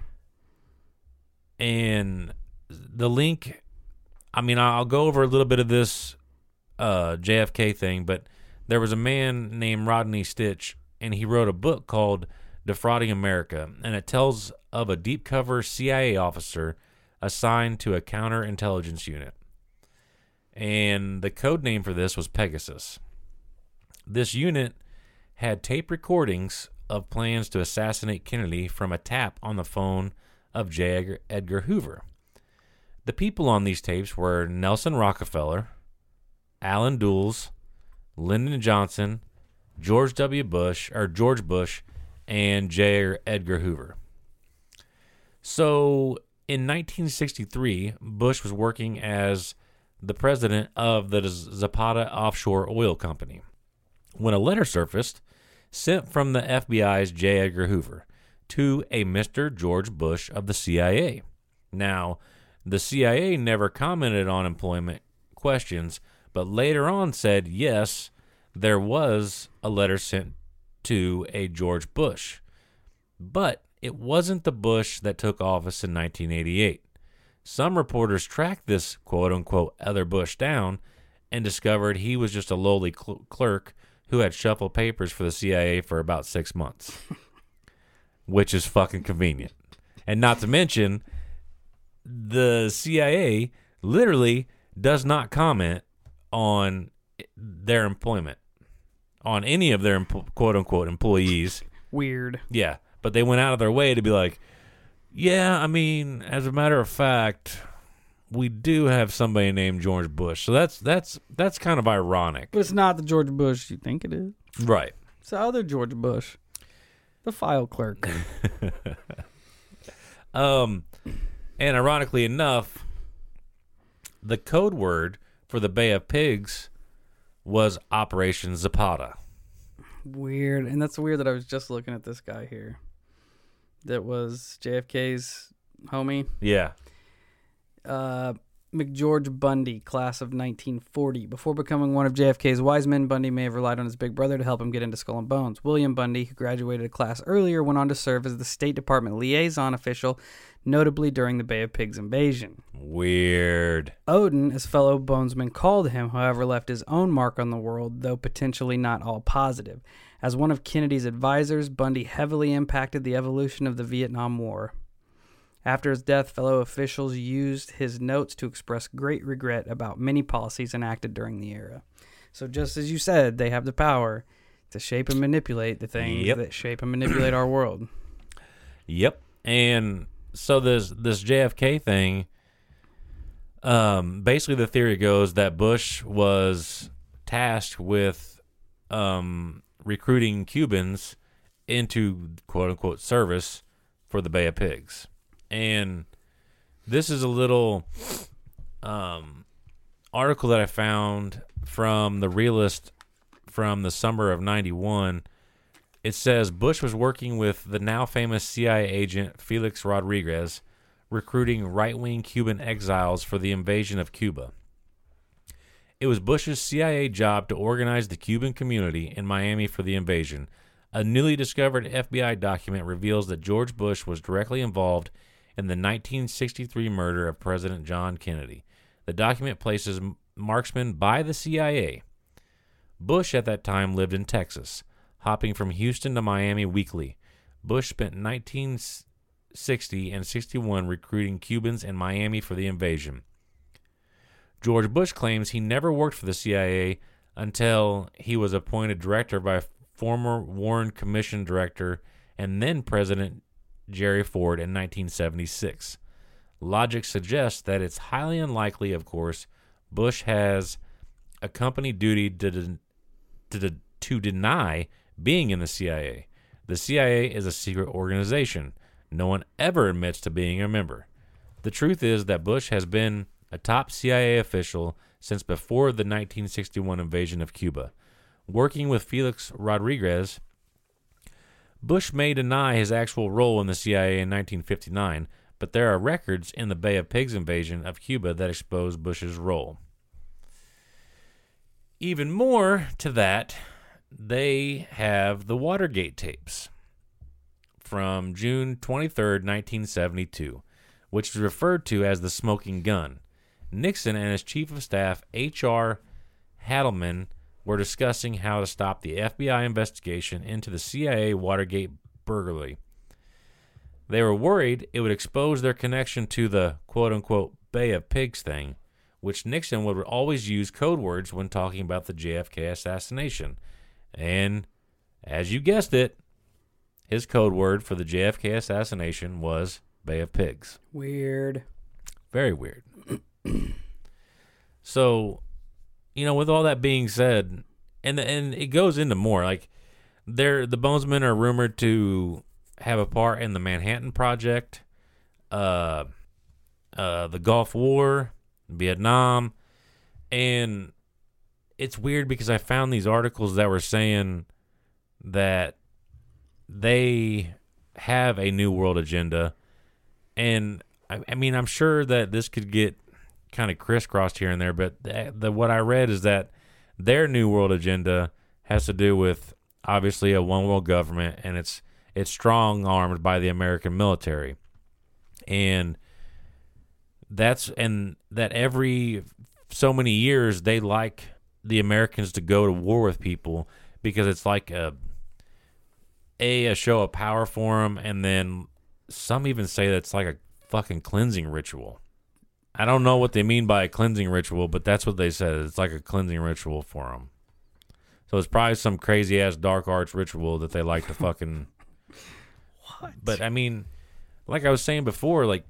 And the link, I mean, I'll go over a little bit of this uh, J F K thing, but there was a man named Rodney Stitch, and he wrote a book called Defrauding America, and it tells of a deep cover C I A officer assigned to a counterintelligence unit. And the code name for this was Pegasus. This unit had tape recordings of plans to assassinate Kennedy from a tap on the phone of J. Edgar Hoover. The people on these tapes were Nelson Rockefeller, Allen Dulles, Lyndon Johnson, George W. Bush, or George Bush, and J. Edgar Hoover. So, in nineteen sixty-three, Bush was working as the president of the Zapata Offshore Oil Company when a letter surfaced sent from the F B I's J. Edgar Hoover to a Mister George Bush of the C I A. Now, the C I A never commented on employment questions, but later on said, yes, there was a letter sent to a George Bush. But it wasn't the Bush that took office in nineteen eighty-eight. Some reporters tracked this quote-unquote other Bush down and discovered he was just a lowly cl- clerk who had shuffled papers for the C I A for about six months. Which is fucking convenient. And not to mention, the C I A literally does not comment on their employment, on any of their quote-unquote employees. Weird. Yeah, but they went out of their way to be like, yeah, I mean, as a matter of fact, we do have somebody named George Bush. So that's that's that's kind of ironic. But it's not the George Bush you think it is. Right. It's the other George Bush. The file clerk. um, and ironically enough, the code word for the Bay of Pigs was Operation Zapata. Weird. And that's weird that I was just looking at this guy here. That was J F K's homie. Yeah. Uh, McGeorge Bundy, class of nineteen forty. Before becoming one of J F K's wise men, Bundy may have relied on his big brother to help him get into Skull and Bones. William Bundy, who graduated a class earlier, went on to serve as the State Department liaison official, notably during the Bay of Pigs invasion. Weird. Odin, as fellow bonesmen called him, however, left his own mark on the world, though potentially not all positive. As one of Kennedy's advisors, Bundy heavily impacted the evolution of the Vietnam War. After his death, fellow officials used his notes to express great regret about many policies enacted during the era. So just as you said, they have the power to shape and manipulate the things yep. that shape and manipulate our world. Yep. And so this this J F K thing, um, basically the theory goes that Bush was tasked with um, recruiting Cubans into quote-unquote service for the Bay of Pigs. And this is a little um, article that I found from The Realist from the summer of ninety-one. It says Bush was working with the now famous C I A agent Felix Rodriguez, recruiting right-wing Cuban exiles for the invasion of Cuba. It was Bush's C I A job to organize the Cuban community in Miami for the invasion. A newly discovered F B I document reveals that George Bush was directly involved in the nineteen sixty-three murder of President John Kennedy. The document places marksmen by the C I A. Bush at that time lived in Texas, hopping from Houston to Miami weekly. Bush spent nineteen sixty and sixty-one recruiting Cubans in Miami for the invasion. George Bush claims he never worked for the C I A until he was appointed director by former Warren Commission director and then President Jerry Ford in nineteen seventy-six. Logic suggests that it's highly unlikely, of course, Bush has a company duty to, de- to, de- to deny being in the C I A. The C I A is a secret organization. No one ever admits to being a member. The truth is that Bush has been a top C I A official since before the nineteen sixty-one invasion of Cuba. Working with Felix Rodriguez, Bush may deny his actual role in the C I A in nineteen fifty-nine, but there are records in the Bay of Pigs invasion of Cuba that expose Bush's role. Even more to that, they have the Watergate tapes from June twenty-third, nineteen seventy-two, which is referred to as the smoking gun. Nixon and his chief of staff, H R Hadelman, were discussing how to stop the F B I investigation into the C I A Watergate burglary. They were worried it would expose their connection to the quote-unquote Bay of Pigs thing, which Nixon would always use code words when talking about the J F K assassination. And, as you guessed it, his code word for the J F K assassination was Bay of Pigs. Weird. Very weird. So, you know, with all that being said, and and it goes into more, like, they're, the Bonesmen are rumored to have a part in the Manhattan Project, uh, uh, the Gulf War, Vietnam, and it's weird because I found these articles that were saying that they have a New World Agenda, and I, I mean, I'm sure that this could get kind of crisscrossed here and there, but the, the what I read is that their New World Agenda has to do with obviously a one world government, and it's it's strong armed by the American military, and that's and that every so many years they like the Americans to go to war with people because it's like a a a show of power for them, and then some even say that it's like a fucking cleansing ritual. I don't know what they mean by a cleansing ritual, but that's what they said. It's like a cleansing ritual for them. So it's probably some crazy ass dark arts ritual that they like to fucking. What? But I mean, like I was saying before, like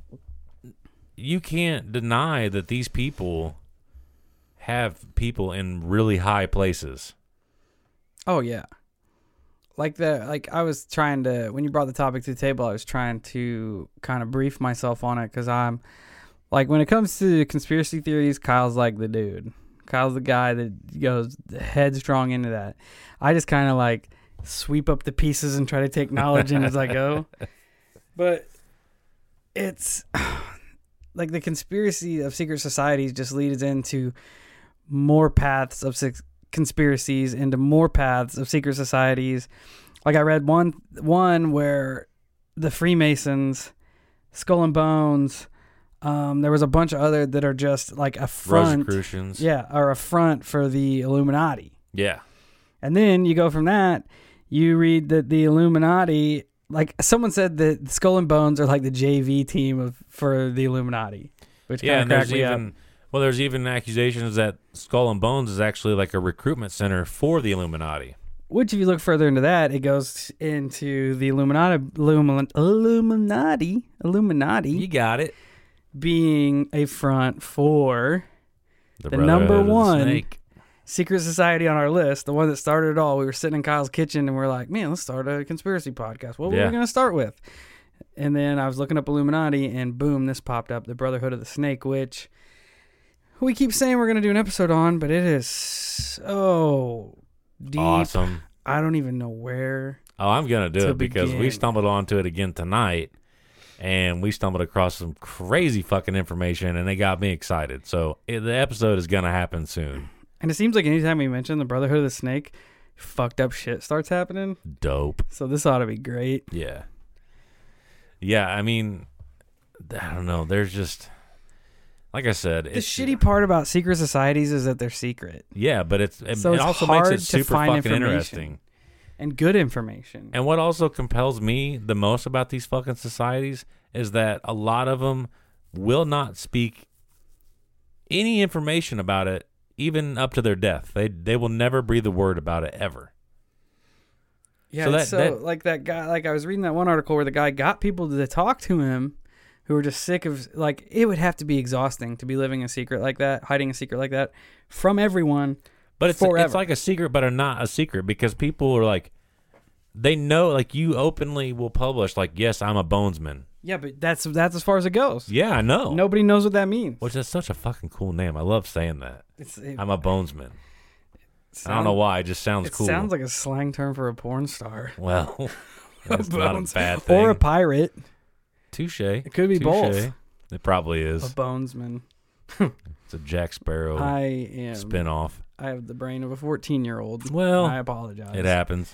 you can't deny that these people have people in really high places. Oh yeah. Like the like I was trying to when you brought the topic to the table, I was trying to kind of brief myself on it because I'm like when it comes to conspiracy theories, Kyle's like the dude. Kyle's the guy that goes headstrong into that. I just kind of like sweep up the pieces and try to take knowledge in as I go. But it's like the conspiracy of secret societies just leads into more paths of six conspiracies, into more paths of secret societies. Like I read one one where the Freemasons, Skull and Bones, um, there was a bunch of other that are just like a front. Rosicrucians. Yeah, or a front for the Illuminati. Yeah. And then you go from that, you read that the Illuminati, like someone said that Skull and Bones are like the J V team of for the Illuminati, which Yeah, kind and of there's cracked me even up. well, there's even accusations that Skull and Bones is actually like a recruitment center for the Illuminati. Which, if you look further into that, it goes into the Illuminati, Illumin, Illuminati, Illuminati You got it. being a front for the Brotherhood number of the one Snake. secret society on our list, the one that started it all. We were sitting in Kyle's kitchen and we are like, man, let's start a conspiracy podcast. What were Yeah. we going to start with? And then I was looking up Illuminati and boom, this popped up, the Brotherhood of the Snake, which we keep saying we're going to do an episode on, but it is so deep. Awesome. I don't even know where. Oh, I'm gonna do To it because we begin. stumbled onto it again tonight, and we stumbled across some crazy fucking information, and it got me excited. So it, the episode is gonna happen soon. And it seems like anytime we mention the Brotherhood of the Snake, fucked up shit starts happening. Dope. So this ought to be great. Yeah. Yeah. I mean, I don't know. There's just, like I said, The it's shitty part about secret societies is that they're secret. Yeah, but it's it, So it it's also hard makes it to super find fucking information. interesting. And good information. And what also compels me the most about these fucking societies is that a lot of them will not speak any information about it, even up to their death. They they will never breathe a word about it ever. Yeah, So so, that- so that- like that guy, like I was reading that one article where the guy got people to talk to him who were just sick of, like, it would have to be exhausting to be living a secret like that, hiding a secret like that from everyone. But it's Forever. it's like a secret, but are not a secret because people are like, they know, like you openly will publish, like, yes, I'm a bonesman. Yeah, but that's that's as far as it goes. Yeah, I know. Nobody knows what that means. Which is such a fucking cool name. I love saying that. It's, it, I'm a bonesman. sound- I don't know why. It just sounds It cool. sounds like a slang term for a porn star. Well, that's not a Bones. bad thing. Or a pirate. Touche. It could be Touche. both. It probably A is. bonesman. It's a Jack Sparrow I am. spinoff. I have the brain of a fourteen-year-old. Well, I apologize. it happens.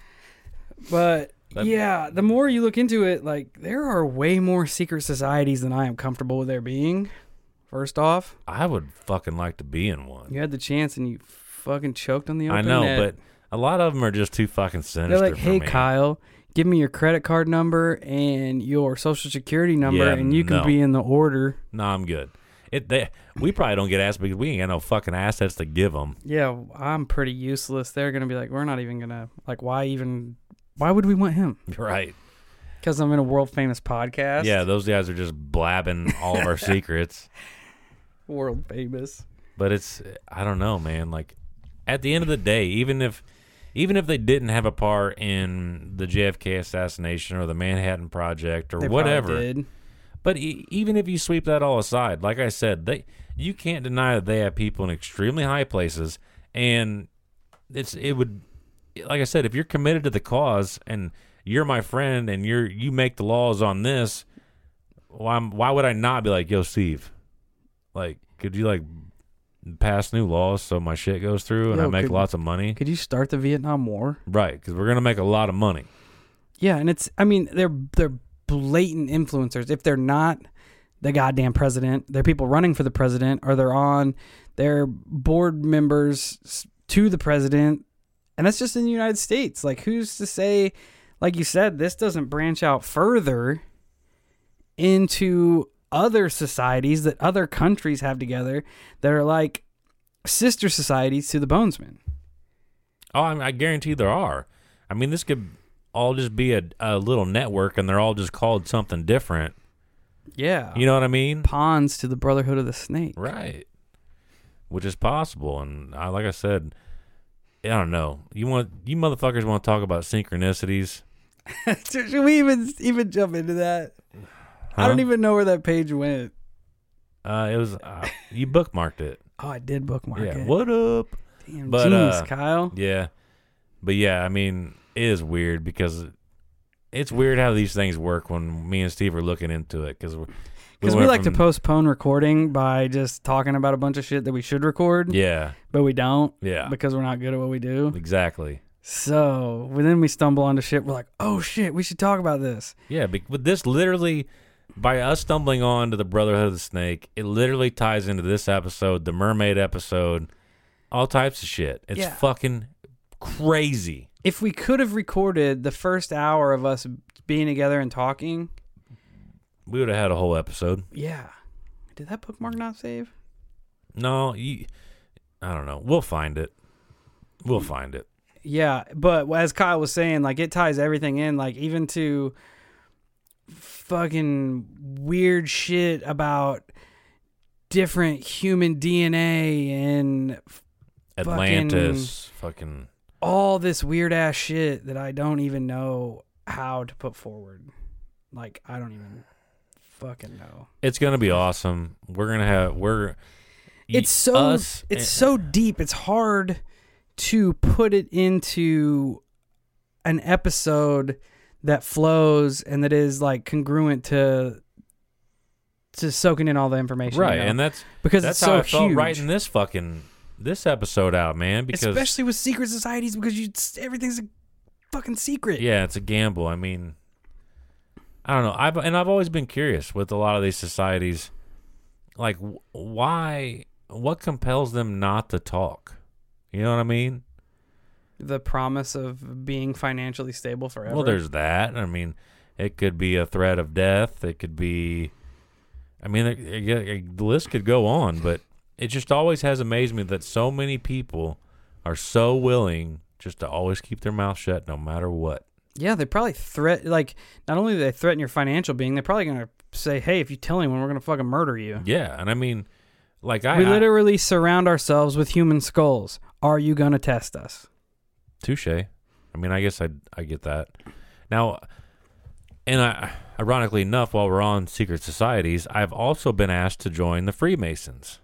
But, But- yeah, the more you look into it, like, there are way more secret societies than I am comfortable with there being. First off, I would fucking like to be in one. you had the chance and you fucking choked on the open I know, net. but a lot of them are just too fucking sinister. They're like, for hey, me. Kyle, give me your credit card number and your social security number, Yeah, and you can no. be in the order. No, I'm good. It they, we probably don't get asked because we ain't got no fucking assets to give them. Yeah, I'm pretty useless. They're going to be like, we're not even going to, like, why even Why would we want him? Right. Because I'm in a world famous podcast. Yeah, those guys are just blabbing all of our secrets. World famous. But it's, I don't know, man. Like, at the end of the day, even if, even if they didn't have a part in the J F K assassination or the Manhattan Project or They whatever, probably did. but e- even if you sweep that all aside, like I said, they you can't deny that they have people in extremely high places, and it's it would, like I said, if you're committed to the cause and you're my friend and you're you make the laws on this, why why would I not be like, yo, Steve, like, could you like pass new laws so my shit goes through and Yo, I make could- lots of money? Could you start the Vietnam War? Right, because we're gonna make a lot of money. Yeah, and it's I mean they're they're blatant influencers. If they're not the goddamn president, they're people running for the president, or they're on they're board members s- to the president, and that's just in the United States. Like, who's to say, like you said, this doesn't branch out further into other societies that other countries have together that are like sister societies to the Bonesmen. Oh, I, mean, I guarantee there are. I mean, this could all just be a, a little network, and they're all just called something different. Yeah. You know what I mean? Pawns to the Brotherhood of the Snake. Right. Which is possible, and I, like I said, I don't know. You want you motherfuckers want to talk about synchronicities? Should we even even jump into that? I Huh? don't even know where that page went. Uh, it was uh, you bookmarked it. Oh, I did bookmark Yeah. it. What up? Damn, But, genius, uh, Kyle. Yeah, but yeah, I mean, it is weird because it's weird how these things work when me and Steve are looking into it because Because we, like to postpone recording by just talking about a bunch of shit that we should record, Yeah, but we don't yeah, because we're not good at what we do. exactly. So when then we stumble onto shit, we're like, oh shit, we should talk about this. Yeah, be- but this literally, by us stumbling on to the Brotherhood of the Snake, it literally ties into this episode, the mermaid episode, all types of shit. It's Yeah. fucking crazy. If we could have recorded the first hour of us being together and talking, We would have had a whole episode. yeah. Did that bookmark not save? No, you, I don't know. We'll find it. We'll find it. Yeah, but as Kyle was saying, like, it ties everything in, like, even to fucking weird shit about different human D N A and Atlantis, fucking. all this weird ass shit that I don't even know how to put forward. Like, I don't even fucking know. It's gonna be awesome. We're gonna have we're. It's so us, it's and- so deep. It's hard to put it into an episode that flows and that is like congruent to to soaking in all the information. right, you know? and that's because that's it's how so I felt huge. writing this fucking this episode out, man. Because Especially with secret societies, because you everything's a fucking secret. yeah, it's a gamble. I mean, I don't know. I've and I've always been curious with a lot of these societies, like wh- why, what compels them not to talk? You know what I mean? The promise of being financially stable forever. Well, there's that. I mean, it could be a threat of death. It could be, I mean, it, it, it, the list could go on, but it just always has amazed me that so many people are so willing just to always keep their mouth shut no matter what. Yeah, they probably threat like not only do they threaten your financial being, they're probably gonna say, "Hey, if you tell anyone, we're gonna fucking murder you." Yeah, and I mean, like I, we I literally surround ourselves with human skulls. Are you gonna test us? touche. I mean, I guess I I get that. Now, and I, ironically enough, while we're on secret societies, I've also been asked to join the Freemasons.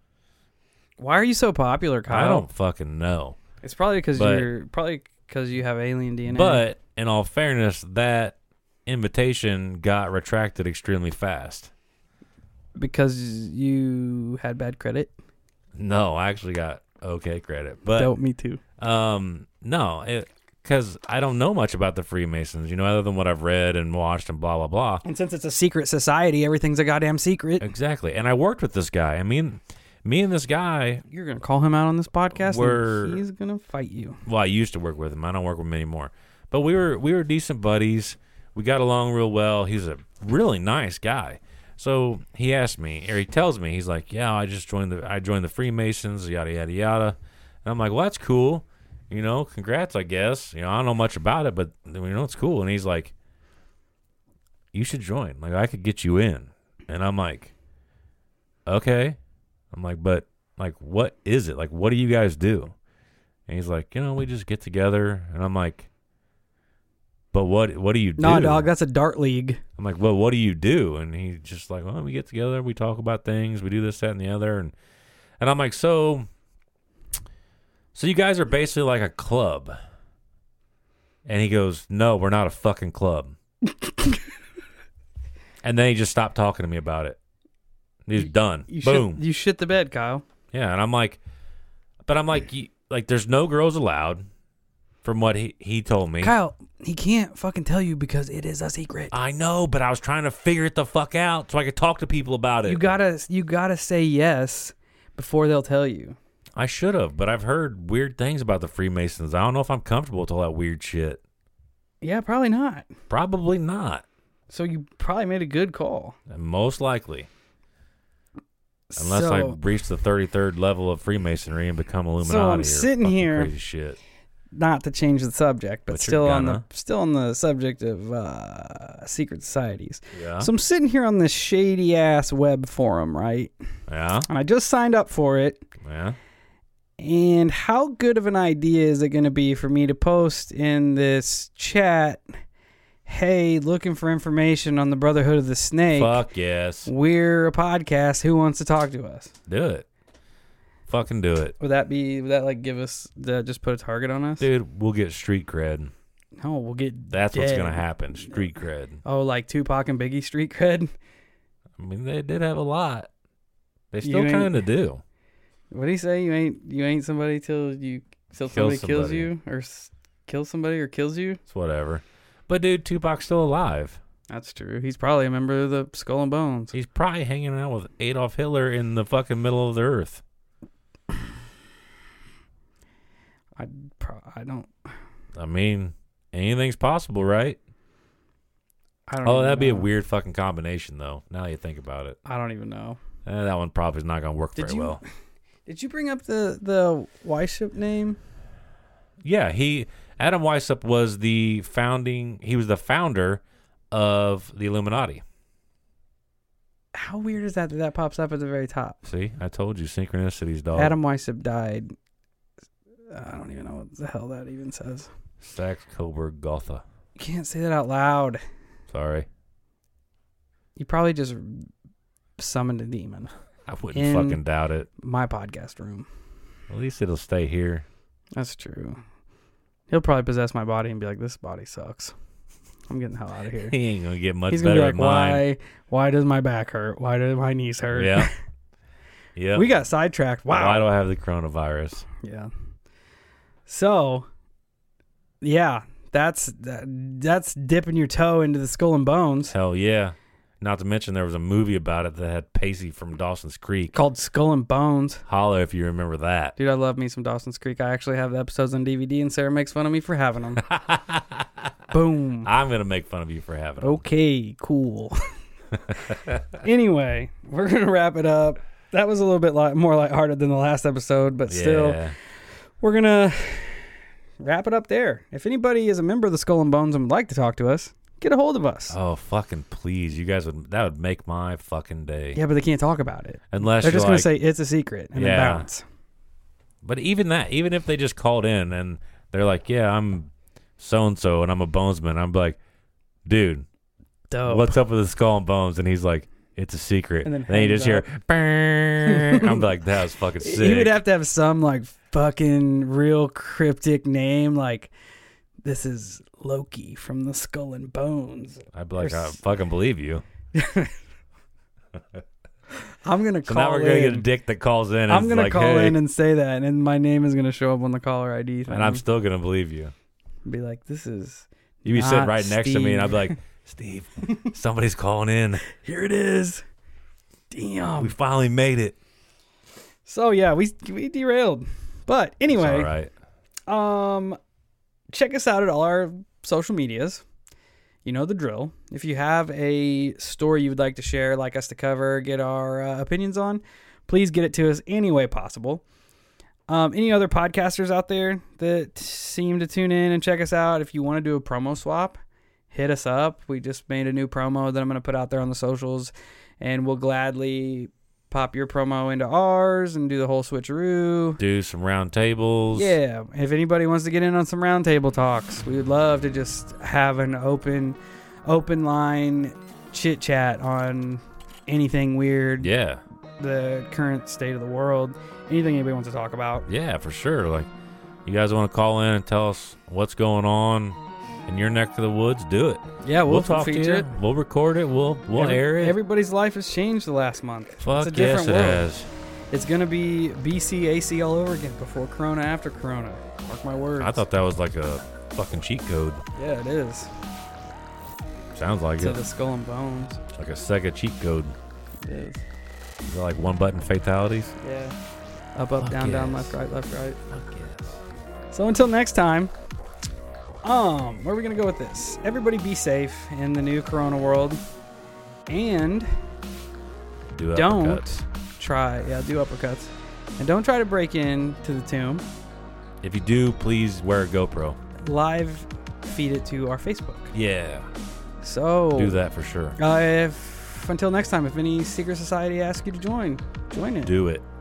Why are you so popular, Kyle? I don't fucking know. It's probably because But- you're probably because you have alien D N A. But in all fairness, that invitation got retracted extremely fast. because you had bad credit. No, I actually got okay credit, but Dope, me too. um, no, because I don't know much about the Freemasons, you know, other than what I've read and watched and blah blah blah. And since it's a secret society, everything's a goddamn secret. Exactly, and I worked with this guy. I mean, me and this guy. You're gonna call him out on this podcast, We're- and he's gonna fight you. Well, I used to work with him. I don't work with him anymore. But we were we were decent buddies. We got along real well. He's a really nice guy. So he asked me, or he tells me, he's like, "Yeah, I just joined the I joined the Freemasons, yada yada yada." And I'm like, "Well, that's cool." you know, congrats, I guess. You know, I don't know much about it, but, you know, it's cool. And he's like, you should join. Like, I could get you in. And I'm like, okay. I'm like, but, like, what is it? Like, what do you guys do? And he's like, you know, we just get together. And I'm like, but what what do you do? Nah, dog, that's a dart league. I'm like, well, what do you do? And he's just like, well, we get together, we talk about things, we do this, that, and the other. And and I'm like, so, so you guys are basically like a club. And he goes, no, we're not a fucking club. And then he just stopped talking to me about it. He's done. You Boom. Shit, you shit the bed, Kyle. Yeah, and I'm like, but I'm like, you, like, there's no girls allowed. From what he, he told me. Kyle, he can't fucking tell you because it is a secret. I know, but I was trying to figure it the fuck out so I could talk to people about it. You gotta, you gotta say yes before they'll tell you. I should have, but I've heard weird things about the Freemasons. I don't know if I'm comfortable with all that weird shit. Yeah, probably not. Probably not. So you probably made a good call. Most likely. Unless so, I reach the thirty-third level of Freemasonry and become Illuminati. So I'm or sitting fucking here. Crazy shit. Not to change the subject, but, But you're still on the gonna. still on the subject of uh, secret societies. Yeah. So I'm sitting here on this shady ass web forum, right? Yeah. And I just signed up for it. Yeah. And how good of an idea is it going to be for me to post in this chat, hey, looking for information on the Brotherhood of the Snake? Fuck yes. We're a podcast. Who wants to talk to us? Do it. Fucking do it. Would that be, would that like give us, uh, just put a target on us? Dude, we'll get street cred. No, we'll get That's what's dead. going to happen. Street cred. Oh, like Tupac and Biggie street cred? I mean, they did have a lot. They You still ain't- kind of do. What do you say? You ain't you ain't somebody till you till Kill somebody, kills somebody. you or s- kills somebody or kills you? It's whatever. But, dude, Tupac's still alive. That's true. He's probably a member of the Skull and Bones. He's probably hanging out with Adolf Hitler in the fucking middle of the earth. I pro- I don't I mean, anything's possible, right? I don't. Oh, even that'd be a know. weird fucking combination, though, now you think about it. I don't even know. Eh, that one probably is not going to work Did very you- well. Did you bring up the the Weishaupt name? Yeah, he Adam Weishaupt was the founding, he was the founder of the Illuminati. How weird is that that that pops up at the very top? See, I told you, synchronicities, dog. Adam Weishaupt died. I don't even know what the hell that even says. Sax Coburg Gotha. You can't say that out loud. Sorry. You probably just summoned a demon. I wouldn't In- fucking doubt it. My podcast room. At least it'll stay here. That's true. He'll probably possess my body and be like, "This body sucks. I'm getting the hell out of here." He ain't going to get much He's gonna better be like, than mine. "Why? Why does my back hurt? Why do my knees hurt?" Yeah. Yeah. We got sidetracked. Wow. Why do I have the coronavirus? Yeah. So, yeah, that's that, that's dipping your toe into the Skull and Bones Hell yeah. Not to mention there was a movie about it that had Pacey from Dawson's Creek. called Skull and Bones. Holla if you remember that. Dude, I love me some Dawson's Creek. I actually have the episodes on D V D, and Sarah makes fun of me for having them. Boom. I'm going to make fun of you for having it. Okay, cool. Anyway, we're gonna wrap it up. That was a little bit li- more lighthearted than the last episode, but still, Yeah. we're gonna wrap it up there. If anybody is a member of the Skull and Bones and would like to talk to us, get a hold of us. Oh, fucking please. You guys would, that would make my fucking day. Yeah, but they can't talk about it. Unless They're you're just gonna like, say it's a secret and then Yeah. bounce. but even that, even if they just called in and they're like, yeah, I'm so-and-so and I'm a bonesman, I'm like, dude, Dope. what's up with the Skull and Bones? And he's like, it's a secret. And And then then, you hangs just hear, up. "Brrrr." I'm like, that was fucking sick. He would have to have some like fucking real cryptic name, like this is Loki from the Skull and Bones. I'd be like, Or I s- fucking believe you. I'm gonna So call now we're going to get a in. dick that calls in and I'm is gonna like, call hey, in and say that, and my name is gonna show up on the caller I D thing. and I'm still going to believe you. be like, this is You'd be sitting Not right next to me and I'd be Steve. like, Steve, somebody's calling in. here it is. Damn. We finally made it. So yeah, we we derailed, but It's anyway, all right. um, check us out at all our social medias. You know the drill. If you have a story you would like to share, like us to cover, get our uh, opinions on, please get it to us any way possible. Um, any other podcasters out there that seem to tune in and check us out, if you want to do a promo swap, hit us up. We just made a new promo that I'm going to put out there on the socials, and we'll gladly pop your promo into ours and do the whole switcheroo. Do some round tables. Yeah, if anybody wants to get in on some round table talks, we would love to just have an open, open line chit chat on anything weird. Yeah. The current state of the world, anything anybody wants to talk about. Yeah, for sure. Like, you guys want to call in and tell us what's going on in your neck of the woods, do it. Yeah, we'll, We'll talk to feature you. it. We'll record it. We'll we'll Every- air it. Everybody's life has changed the last month. Fuck it's a different yes, it world. has. It's gonna be B C A C all over again, before Corona, after Corona. Mark my words. I thought that was like a fucking cheat code. Yeah, it is. Sounds like To it. the Skull and Bones. Like a Sega cheat code. It is. Is it like one button fatalities? Yeah. Up, up, Fuck down, down, yes. left, right, left, right. Fuck yes. So until next time, um, where are we gonna go with this? Everybody be safe in the new Corona world, and Do don't uppercuts. try. Yeah, do uppercuts, and don't try to break into the tomb. If you do, please wear a GoPro. Live feed it to our Facebook. Yeah. So Do that for sure. Uh, if until next time, if any secret society asks you to join, join it. Do it.